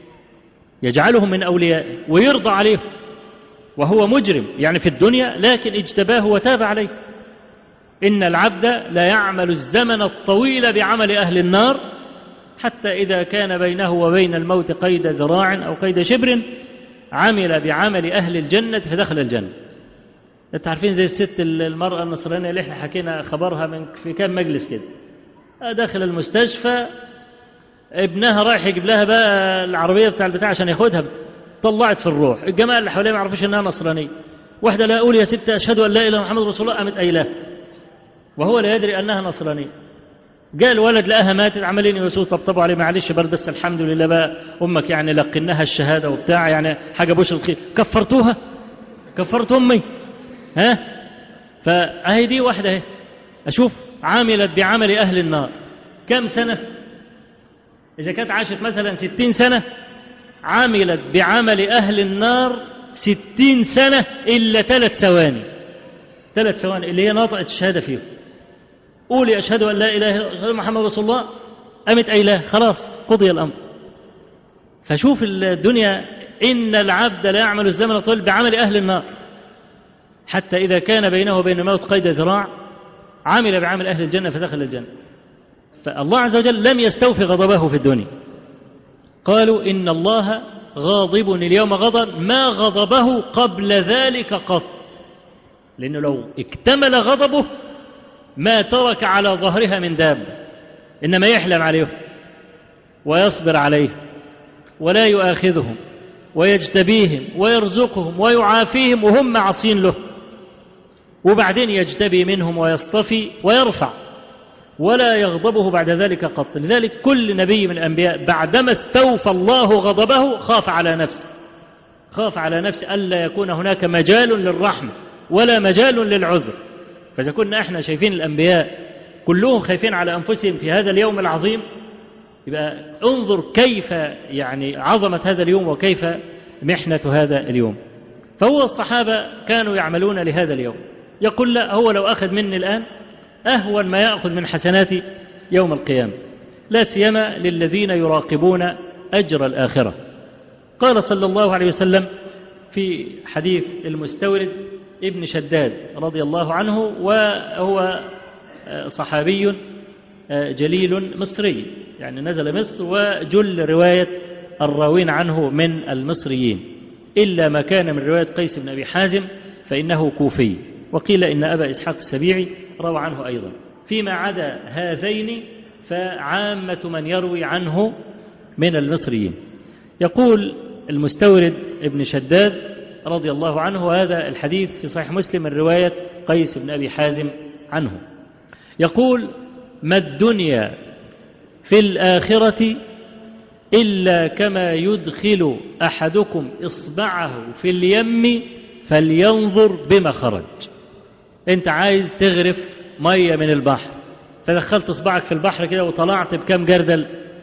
يجعلهم من أوليائه ويرضى عليهم وهو مجرم يعني في الدنيا، لكن اجتباه وتاب عليه. إن العبد لا يعمل الزمن الطويل بعمل أهل النار حتى إذا كان بينه وبين الموت قيد ذراع أو قيد شبر عمل بعمل أهل الجنة فدخل الجنة. أنت عارفين زي الست المرأة النصرانية اللي احنا حكينا خبرها في كام مجلس كده، داخل المستشفى ابنها رايح يجيب لها بقى العربية بتاع البتاع عشان ياخدها، طلعت في الروح. الجماعة اللي حواليها ما يعرفوش انها نصرانية. واحدة لا أقول يا ست أشهد أن لا إله إلا محمد رسول الله، قامت قايلاه وهو لا يدري أنها نصرانية. جاء الولد لقاها ماتت، عمالين يسووا طبطبوا عليه: معلش برد بس الحمد لله بقى أمك يعني لقناها الشهادة وبتاع، يعني حاجة بوش الخير. كفرتوها؟ كفرت أمي؟ ها؟ فأهي دي واحدة اهي، أشوف عاملت بعمل أهل النار كم سنة؟ إذا كانت عاشت مثلا 60 سنة عملت بعمل أهل النار 60 سنة إلا 3 ثواني. 3 ثواني اللي هي ناطقة الشهادة فيه. قولي أشهد أن لا إله إلا الله محمد رسول الله، قامت قايلاه، خلاص قضي الأمر. فشوف الدنيا، إن العبد لا يعمل الزمن الطويل بعمل أهل النار حتى إذا كان بينه وبين الموت قيد ذراع عمل بعمل أهل الجنة فدخل الجنة. فالله عز وجل لم يستوفي غضبه في الدنيا. قالوا إن الله غاضب اليوم غضب ما غضبه قبل ذلك قط، لأنه لو اكتمل غضبه ما ترك على ظهرها من دابة، إنما يحلم عليهم ويصبر عليه ولا يؤاخذهم ويجتبيهم ويرزقهم ويعافيهم وهم عصين له، وبعدين يجتبي منهم ويصطفي ويرفع ولا يغضبه بعد ذلك قط. لذلك كل نبي من الأنبياء بعدما استوفى الله غضبه خاف على نفسه خاف على نفسه ألا يكون هناك مجال للرحمة ولا مجال للعذر. فإذا كنا احنا شايفين الأنبياء كلهم خايفين على أنفسهم في هذا اليوم العظيم، يبقى انظر كيف يعني عظمة هذا اليوم وكيف محنة هذا اليوم. فهو الصحابة كانوا يعملون لهذا اليوم. يقول لا، هو لو أخذ مني الآن أهون ما يأخذ من حسناتي يوم القيامة، لا سيما للذين يراقبون أجر الآخرة. قال صلى الله عليه وسلم في حديث المستورد ابن شداد رضي الله عنه، وهو صحابي جليل مصري، يعني نزل مصر، وجل رواية الراوين عنه من المصريين، إلا ما كان من رواية قيس بن أبي حازم فإنه كوفي، وقيل إن أبا إسحاق السبيعي روى عنه أيضا. فيما عدا هذين فعامة من يروي عنه من المصريين. يقول المستورد ابن شداد رضي الله عنه، هذا الحديث في صحيح مسلم من رواية قيس بن أبي حازم عنه، يقول: ما الدنيا في الآخرة إلا كما يدخل أحدكم إصبعه في اليم فلينظر بما خرج. أنت عايز تغرف مية من البحر، فدخلت إصبعك في البحر كده وطلعت بكم جردل؟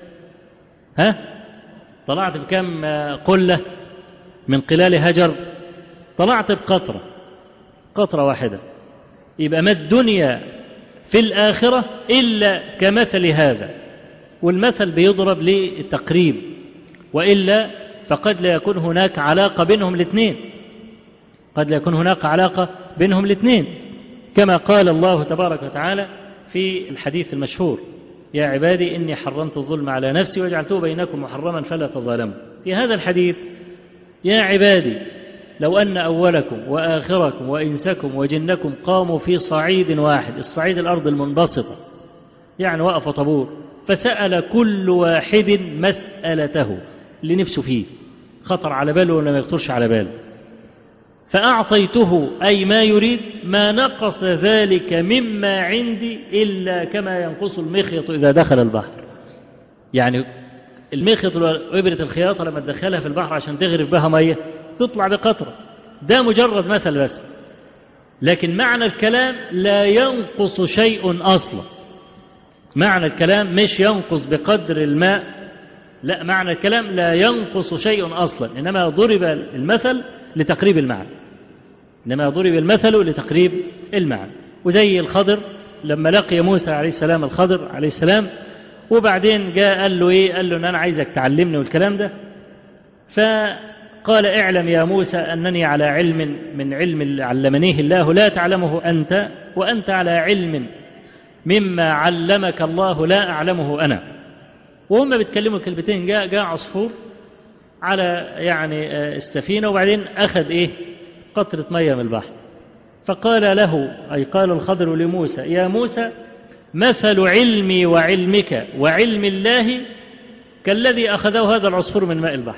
طلعت بكم قلة من قلال هجر؟ طلعت بقطرة، قطرة واحدة. يبقى ما الدنيا في الآخرة إلا كمثل هذا، والمثل بيضرب للتقريب، وإلا فقد لا يكون هناك علاقة بينهم الاثنين، قد لا يكون هناك علاقة بينهم الاثنين، كما قال الله تبارك وتعالى في الحديث المشهور: يا عبادي إني حرمت الظلم على نفسي وجعلته بينكم محرما فلا تظالموا. في هذا الحديث: يا عبادي لو أن أولكم وآخركم وإنسكم وجنكم قاموا في صعيد واحد، الصعيد الأرض المنبسطة، يعني وقف طابور، فسأل كل واحد مسألته اللي نفسه فيه، خطر على باله ولا ما يخطرش على باله، فأعطيته أي ما يريد، ما نقص ذلك مما عندي إلا كما ينقص المخيط إذا دخل البحر. يعني المخيط وإبرة الخياطة لما تدخلها في البحر عشان تغرف بها مية تطلع بقطرة، ده مجرد مثل بس، لكن معنى الكلام لا ينقص شيء أصلا. معنى الكلام مش ينقص بقدر الماء، لا، معنى الكلام لا ينقص شيء أصلا، إنما ضرب المثل لتقريب المعنى، إنما ضرب المثل لتقريب المعنى. وزي الخضر لما لقي موسى عليه السلام الخضر عليه السلام، وبعدين جاء قال له إيه؟ قال له إن أنا عايزك تعلمني والكلام ده، فقال: اعلم يا موسى أنني على علم من علم علمنيه الله لا تعلمه أنت، وأنت على علم مما علمك الله لا أعلمه أنا. وهم بيتكلموا كلمتين جاء عصفور على يعني السفينة، وبعدين أخذ إيه؟ قطرة مية من البحر، فقال له أي قال الخضر لموسى: يا موسى مثل علمي وعلمك وعلم الله كالذي أخذه هذا العصفور من ماء البحر.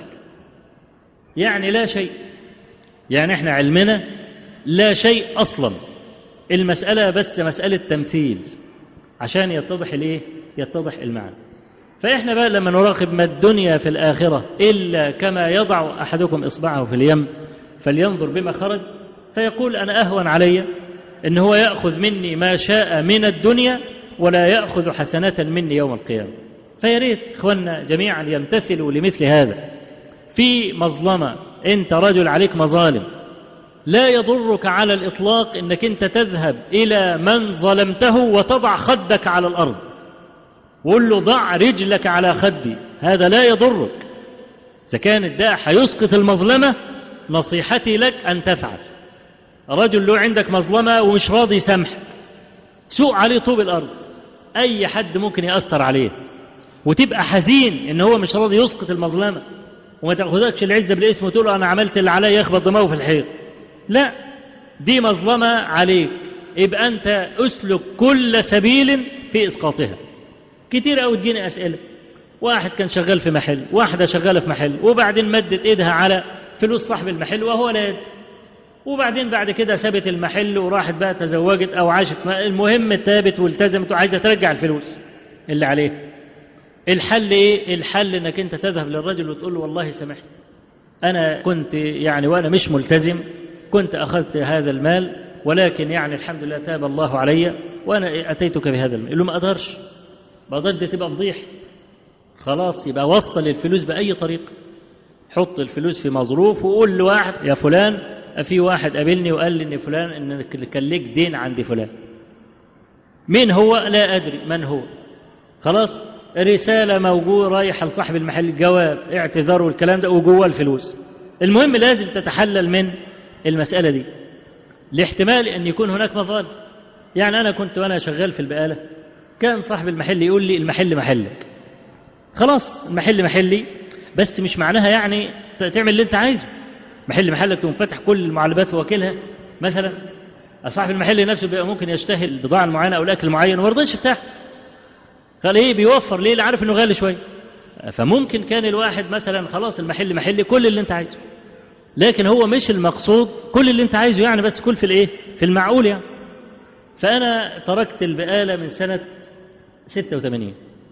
يعني لا شيء، يعني احنا علمنا لا شيء أصلا، المسألة بس مسألة تمثيل عشان يتضح الإيه؟ يتضح المعنى. فإحنا بقى لما نراقب ما الدنيا في الآخرة إلا كما يضع أحدكم إصبعه في اليم فلينظر بما خرج، فيقول: أنا أهون علي إن هو يأخذ مني ما شاء من الدنيا ولا يأخذ حسنة مني يوم القيامة. فياريت إخواننا جميعا يمتثلوا لمثل هذا. في مظلمة، أنت رجل عليك مظالم، لا يضرك على الإطلاق أنك أنت تذهب إلى من ظلمته وتضع خدك على الأرض وقول له: ضع رجلك على خدي، هذا لا يضرك. إذا كان ده هيسقط المظلمة، نصيحتي لك أن تفعل. رجل له عندك مظلمة ومش راضي يسامحك، سوء عليه طوب الأرض، أي حد ممكن يأثر عليه، وتبقى حزين إن هو مش راضي يسقط المظلمة، وما تأخذكش العزة بالاسم وتقول له: أنا عملت اللي علي، يخبط دماغه في الحيط. لا، دي مظلمة عليك، يبقى أنت أسلك كل سبيل في إسقاطها. كتير أوي تجيني أسئلة، واحد كان شغال في محل، واحدة شغالة في محل، وبعدين مدت إيدها على فلوس صاحب المحل وهو لا يدري، وبعدين بعد كده سابت المحل وراحت بقى تزوجت أو عاشت، المهم تابت والتزمت وعايزة ترجع الفلوس اللي عليه. الحل إيه؟ الحل إنك أنت تذهب للرجل وتقول له: والله سامحني، أنا كنت يعني وأنا مش ملتزم كنت أخذت هذا المال، ولكن يعني الحمد لله تاب الله علي وأنا أتيتك بهذا المال. يقول له ما أقدرش، دي تبقى فضيح. خلاص يبقى وصل الفلوس بأي طريقة، حط الفلوس في مظروف وقول لواحد يا فلان في واحد قابلني وقال لي إن فلان إن كان لك دين عند فلان. مين هو؟ لا أدري من هو. خلاص رسالة موجودة رايحة لصاحب المحل، جواب اعتذار والكلام ده وجوه الفلوس. المهم لازم تتحلل من المسألة دي لاحتمال أن يكون هناك مظالم. يعني أنا كنت وأنا شغال في البقالة كان صاحب المحل يقول لي المحل محلك. خلاص المحل محلي، بس مش معناها يعني تعمل اللي أنت عايزه. محل محلك تقوم فاتح كل المعلبات وواكلها مثلا. صاحب المحل نفسه بيبقى ممكن يشتهي البضاعة المعينة أو الأكل المعين وما رضيش يفتح. قال إيه بيوفر ليه؟ اللي عارف إنه غالي شوية. فممكن كان الواحد مثلا خلاص المحل محلي كل اللي أنت عايزه، لكن هو مش المقصود كل اللي أنت عايزه يعني، بس كل في الإيه؟ في المعقول يعني. فأنا تركت البقالة من سنة 86.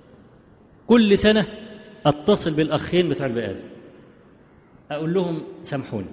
كل سنة أتصل بالأخين بتوع البقالة أقول لهم سامحوني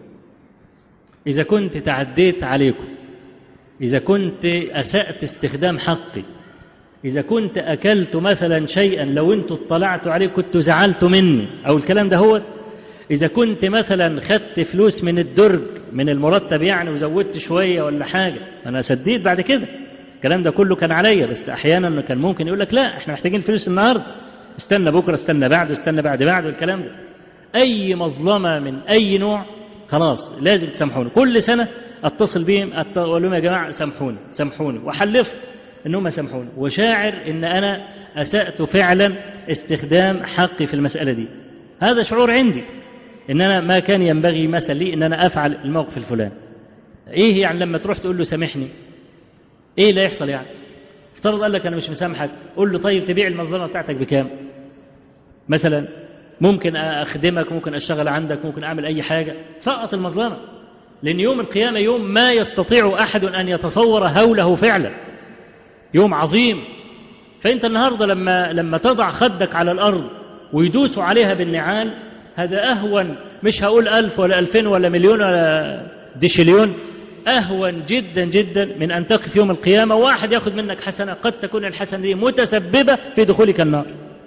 إذا كنت تعديت عليكم، إذا كنت أسأت استخدام حقي، إذا كنت أكلت مثلا شيئا لو أنتوا اطلعتوا عليه كنتوا زعلتوا مني أو الكلام ده هو. إذا كنت مثلا خدت فلوس من الدرج من المرتب يعني وزودت شوية ولا حاجة، أنا سديت بعد كده. الكلام ده كله كان عليا، بس أحيانا كان ممكن يقول لك لا إحنا محتاجين فلوس النهاردة، استنى بكرة، استنى بعد، استنى بعد والكلام ده. أي مظلمة من أي نوع خلاص لازم تسامحوني. كل سنة أتصل بهم أقول لهم يا جماعة سامحوني وحلف إنهم سامحوني، وشاعر إن أنا أسأت فعلا استخدام حقي في المسألة دي. هذا شعور عندي إن أنا ما كان ينبغي مثلا لي إن أنا أفعل الموقف الفلاني. إيه يعني لما تروح تقول له سامحني إيه لا يحصل يعني؟ افترض قال لك أنا مش مسامحك، قول له طيب تبيع المظلمة بتاعتك بكام مثلا؟ ممكن أخدمك، ممكن أشتغل عندك، ممكن أعمل أي حاجة، سقط المظلمة. لأن يوم القيامة يوم ما يستطيع أحد أن يتصور هوله فعلا، يوم عظيم. فأنت النهاردة لما تضع خدك على الأرض ويدوسوا عليها بالنعال، هذا أهون، مش هقول 1000 ولا 2000 ولا مليون ولا ديشليون، أهون جدا جدا من أن تقف يوم القيامة واحد يأخذ منك حسنة قد تكون الحسنة دي متسببة في دخولك النار،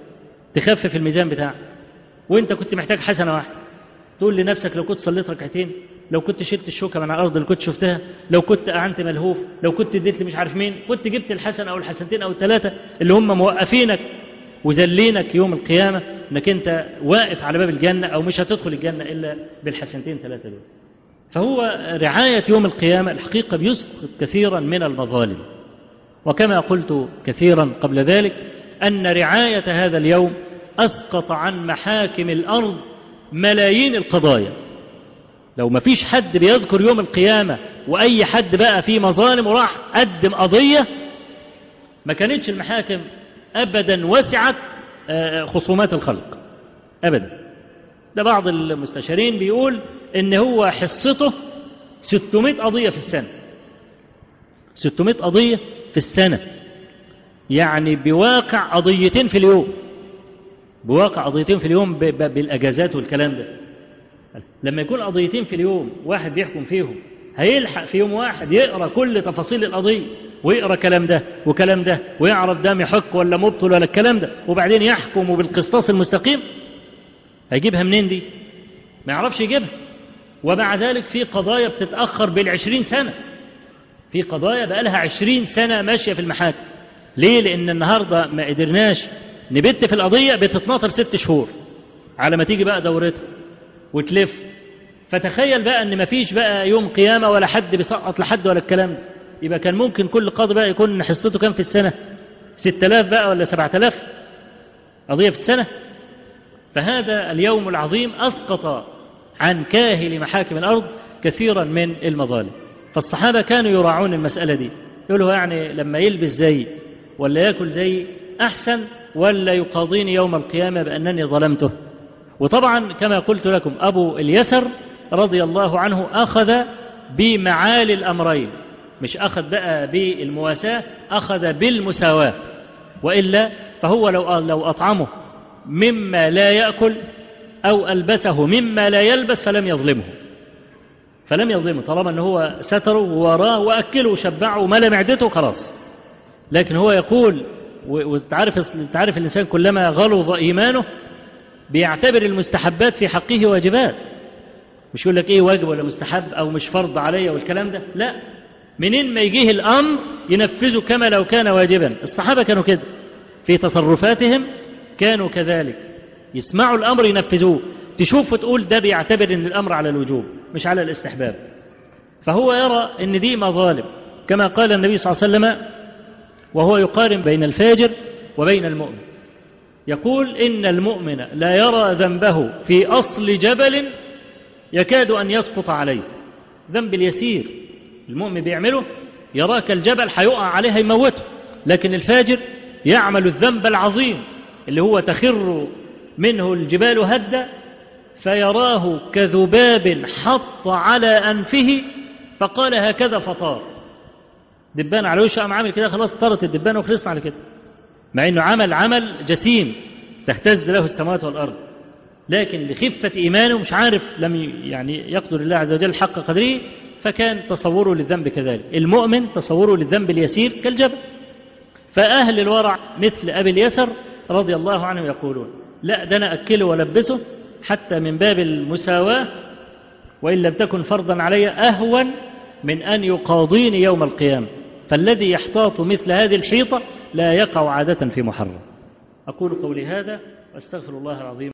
تخفف الميزان بتاعك. وانت كنت محتاج حسنة واحدة، تقول لنفسك لو كنت صليت ركعتين، لو كنت شلت الشوكة من على الأرض اللي كنت شفتها، لو كنت أعنت ملهوف، لو كنت اديت لي مش عارف مين، كنت جبت الحسنة أو الحسنتين أو الثلاثة اللي هم موقفينك وذلينك يوم القيامة انك انت واقف على باب الجنة او مش هتدخل الجنة الا بالحسنتين ثلاثة دول. فهو رعاية يوم القيامة الحقيقة بيسقط كثيرا من المظالم. وكما قلت كثيرا قبل ذلك أن رعاية هذا اليوم أسقط عن محاكم الأرض ملايين القضايا. لو ما فيش حد بيذكر يوم القيامة وأي حد بقى فيه مظالم وراح قدم قضية، ما كانتش المحاكم أبدا وسعت خصومات الخلق أبدا. ده بعض المستشارين بيقول إن هو حصته 600 قضية في السنة، 600 قضية في السنة، يعني بواقع قضيتين في اليوم، بواقع قضيتين في اليوم بالأجازات والكلام ده. لما يكون قضيتين في اليوم واحد بيحكم فيهم، هيلحق في يوم واحد يقرأ كل تفاصيل القضية ويقرأ كلام ده وكلام ده ويعرف ده محق ولا مبطل ولا الكلام ده، وبعدين يحكم بالقسطاس المستقيم؟ هيجيبها منين دي؟ ما يعرفش يجيبها. ومع ذلك في قضايا بتتأخر بال20 سنة، في قضايا بقى لها 20 سنة ماشية في المحاكم. ليه؟ لأن النهاردة ما قدرناش نبت في القضية، بتتناطر 6 شهور على ما تيجي بقى دورتها وتلف. فتخيل بقى ان ما فيش بقى يوم قيامة ولا حد بيسقط لحد ولا الكلام ده. يبقى كان ممكن كل قاضي بقى يكون حصته كام في السنة؟ 6000 بقى ولا 7000 قضية في السنة. فهذا اليوم العظيم أسقط عن كاهل محاكم الأرض كثيرا من المظالم. فالصحابة كانوا يراعون المسألة دي، يقولوا يعني لما يلبس زي ولا يأكل زي أحسن ولا يقاضيني يوم القيامة بأنني ظلمته. وطبعا كما قلت لكم أبو اليسر رضي الله عنه أخذ بمعالي الأمرين، مش أخذ بقى بالمواساة، أخذ بالمساواة. وإلا فهو لو أطعمه مما لا يأكل أو ألبسه مما لا يلبس فلم يظلمه طالما أنه هو ستره ووراه وأكله وشبعه وملى معدته خلاص. لكن هو يقول وتعرف الإنسان كلما غلظ إيمانه بيعتبر المستحبات في حقه واجبات، مش يقول لك إيه واجب ولا مستحب أو مش فرض علي والكلام ده، لا، منين ما يجيه الأمر ينفذه كما لو كان واجبا. الصحابة كانوا كده في تصرفاتهم، كانوا كذلك يسمعوا الأمر ينفذوه. تشوف وتقول ده بيعتبر أن الأمر على الوجوب مش على الاستحباب. فهو يرى أن دي مظالم، كما قال النبي صلى الله عليه وسلم وهو يقارن بين الفاجر وبين المؤمن، يقول إن المؤمن لا يرى ذنبه في أصل جبل يكاد أن يسقط عليه. ذنب اليسير المؤمن بيعمله يراك الجبل هيقع عليه يموته، لكن الفاجر يعمل الذنب العظيم اللي هو تخر منه الجبال هدا فيراه كذباب حط على أنفه فقال هكذا فطار. دبان على وشه قام عامل كده خلاص طارت الدبان وخلصنا على كده، مع انه عمل جسيم تهتز له السماوات والارض، لكن لخفة ايمانه مش عارف لم يعني يقدر الله عز وجل حق قدره، فكان تصوره للذنب كذلك. المؤمن تصوره للذنب اليسير كالجبل. فأهل الورع مثل أبي اليسر رضي الله عنه يقولون لا، ده أنا أكله ولبسه حتى من باب المساواة، وإن لم تكن فرضا علي أهون من أن يقاضيني يوم القيامة. فالذي يحتاط مثل هذه الحيطة لا يقع عادة في محرم. أقول قولي هذا وأستغفر الله العظيم.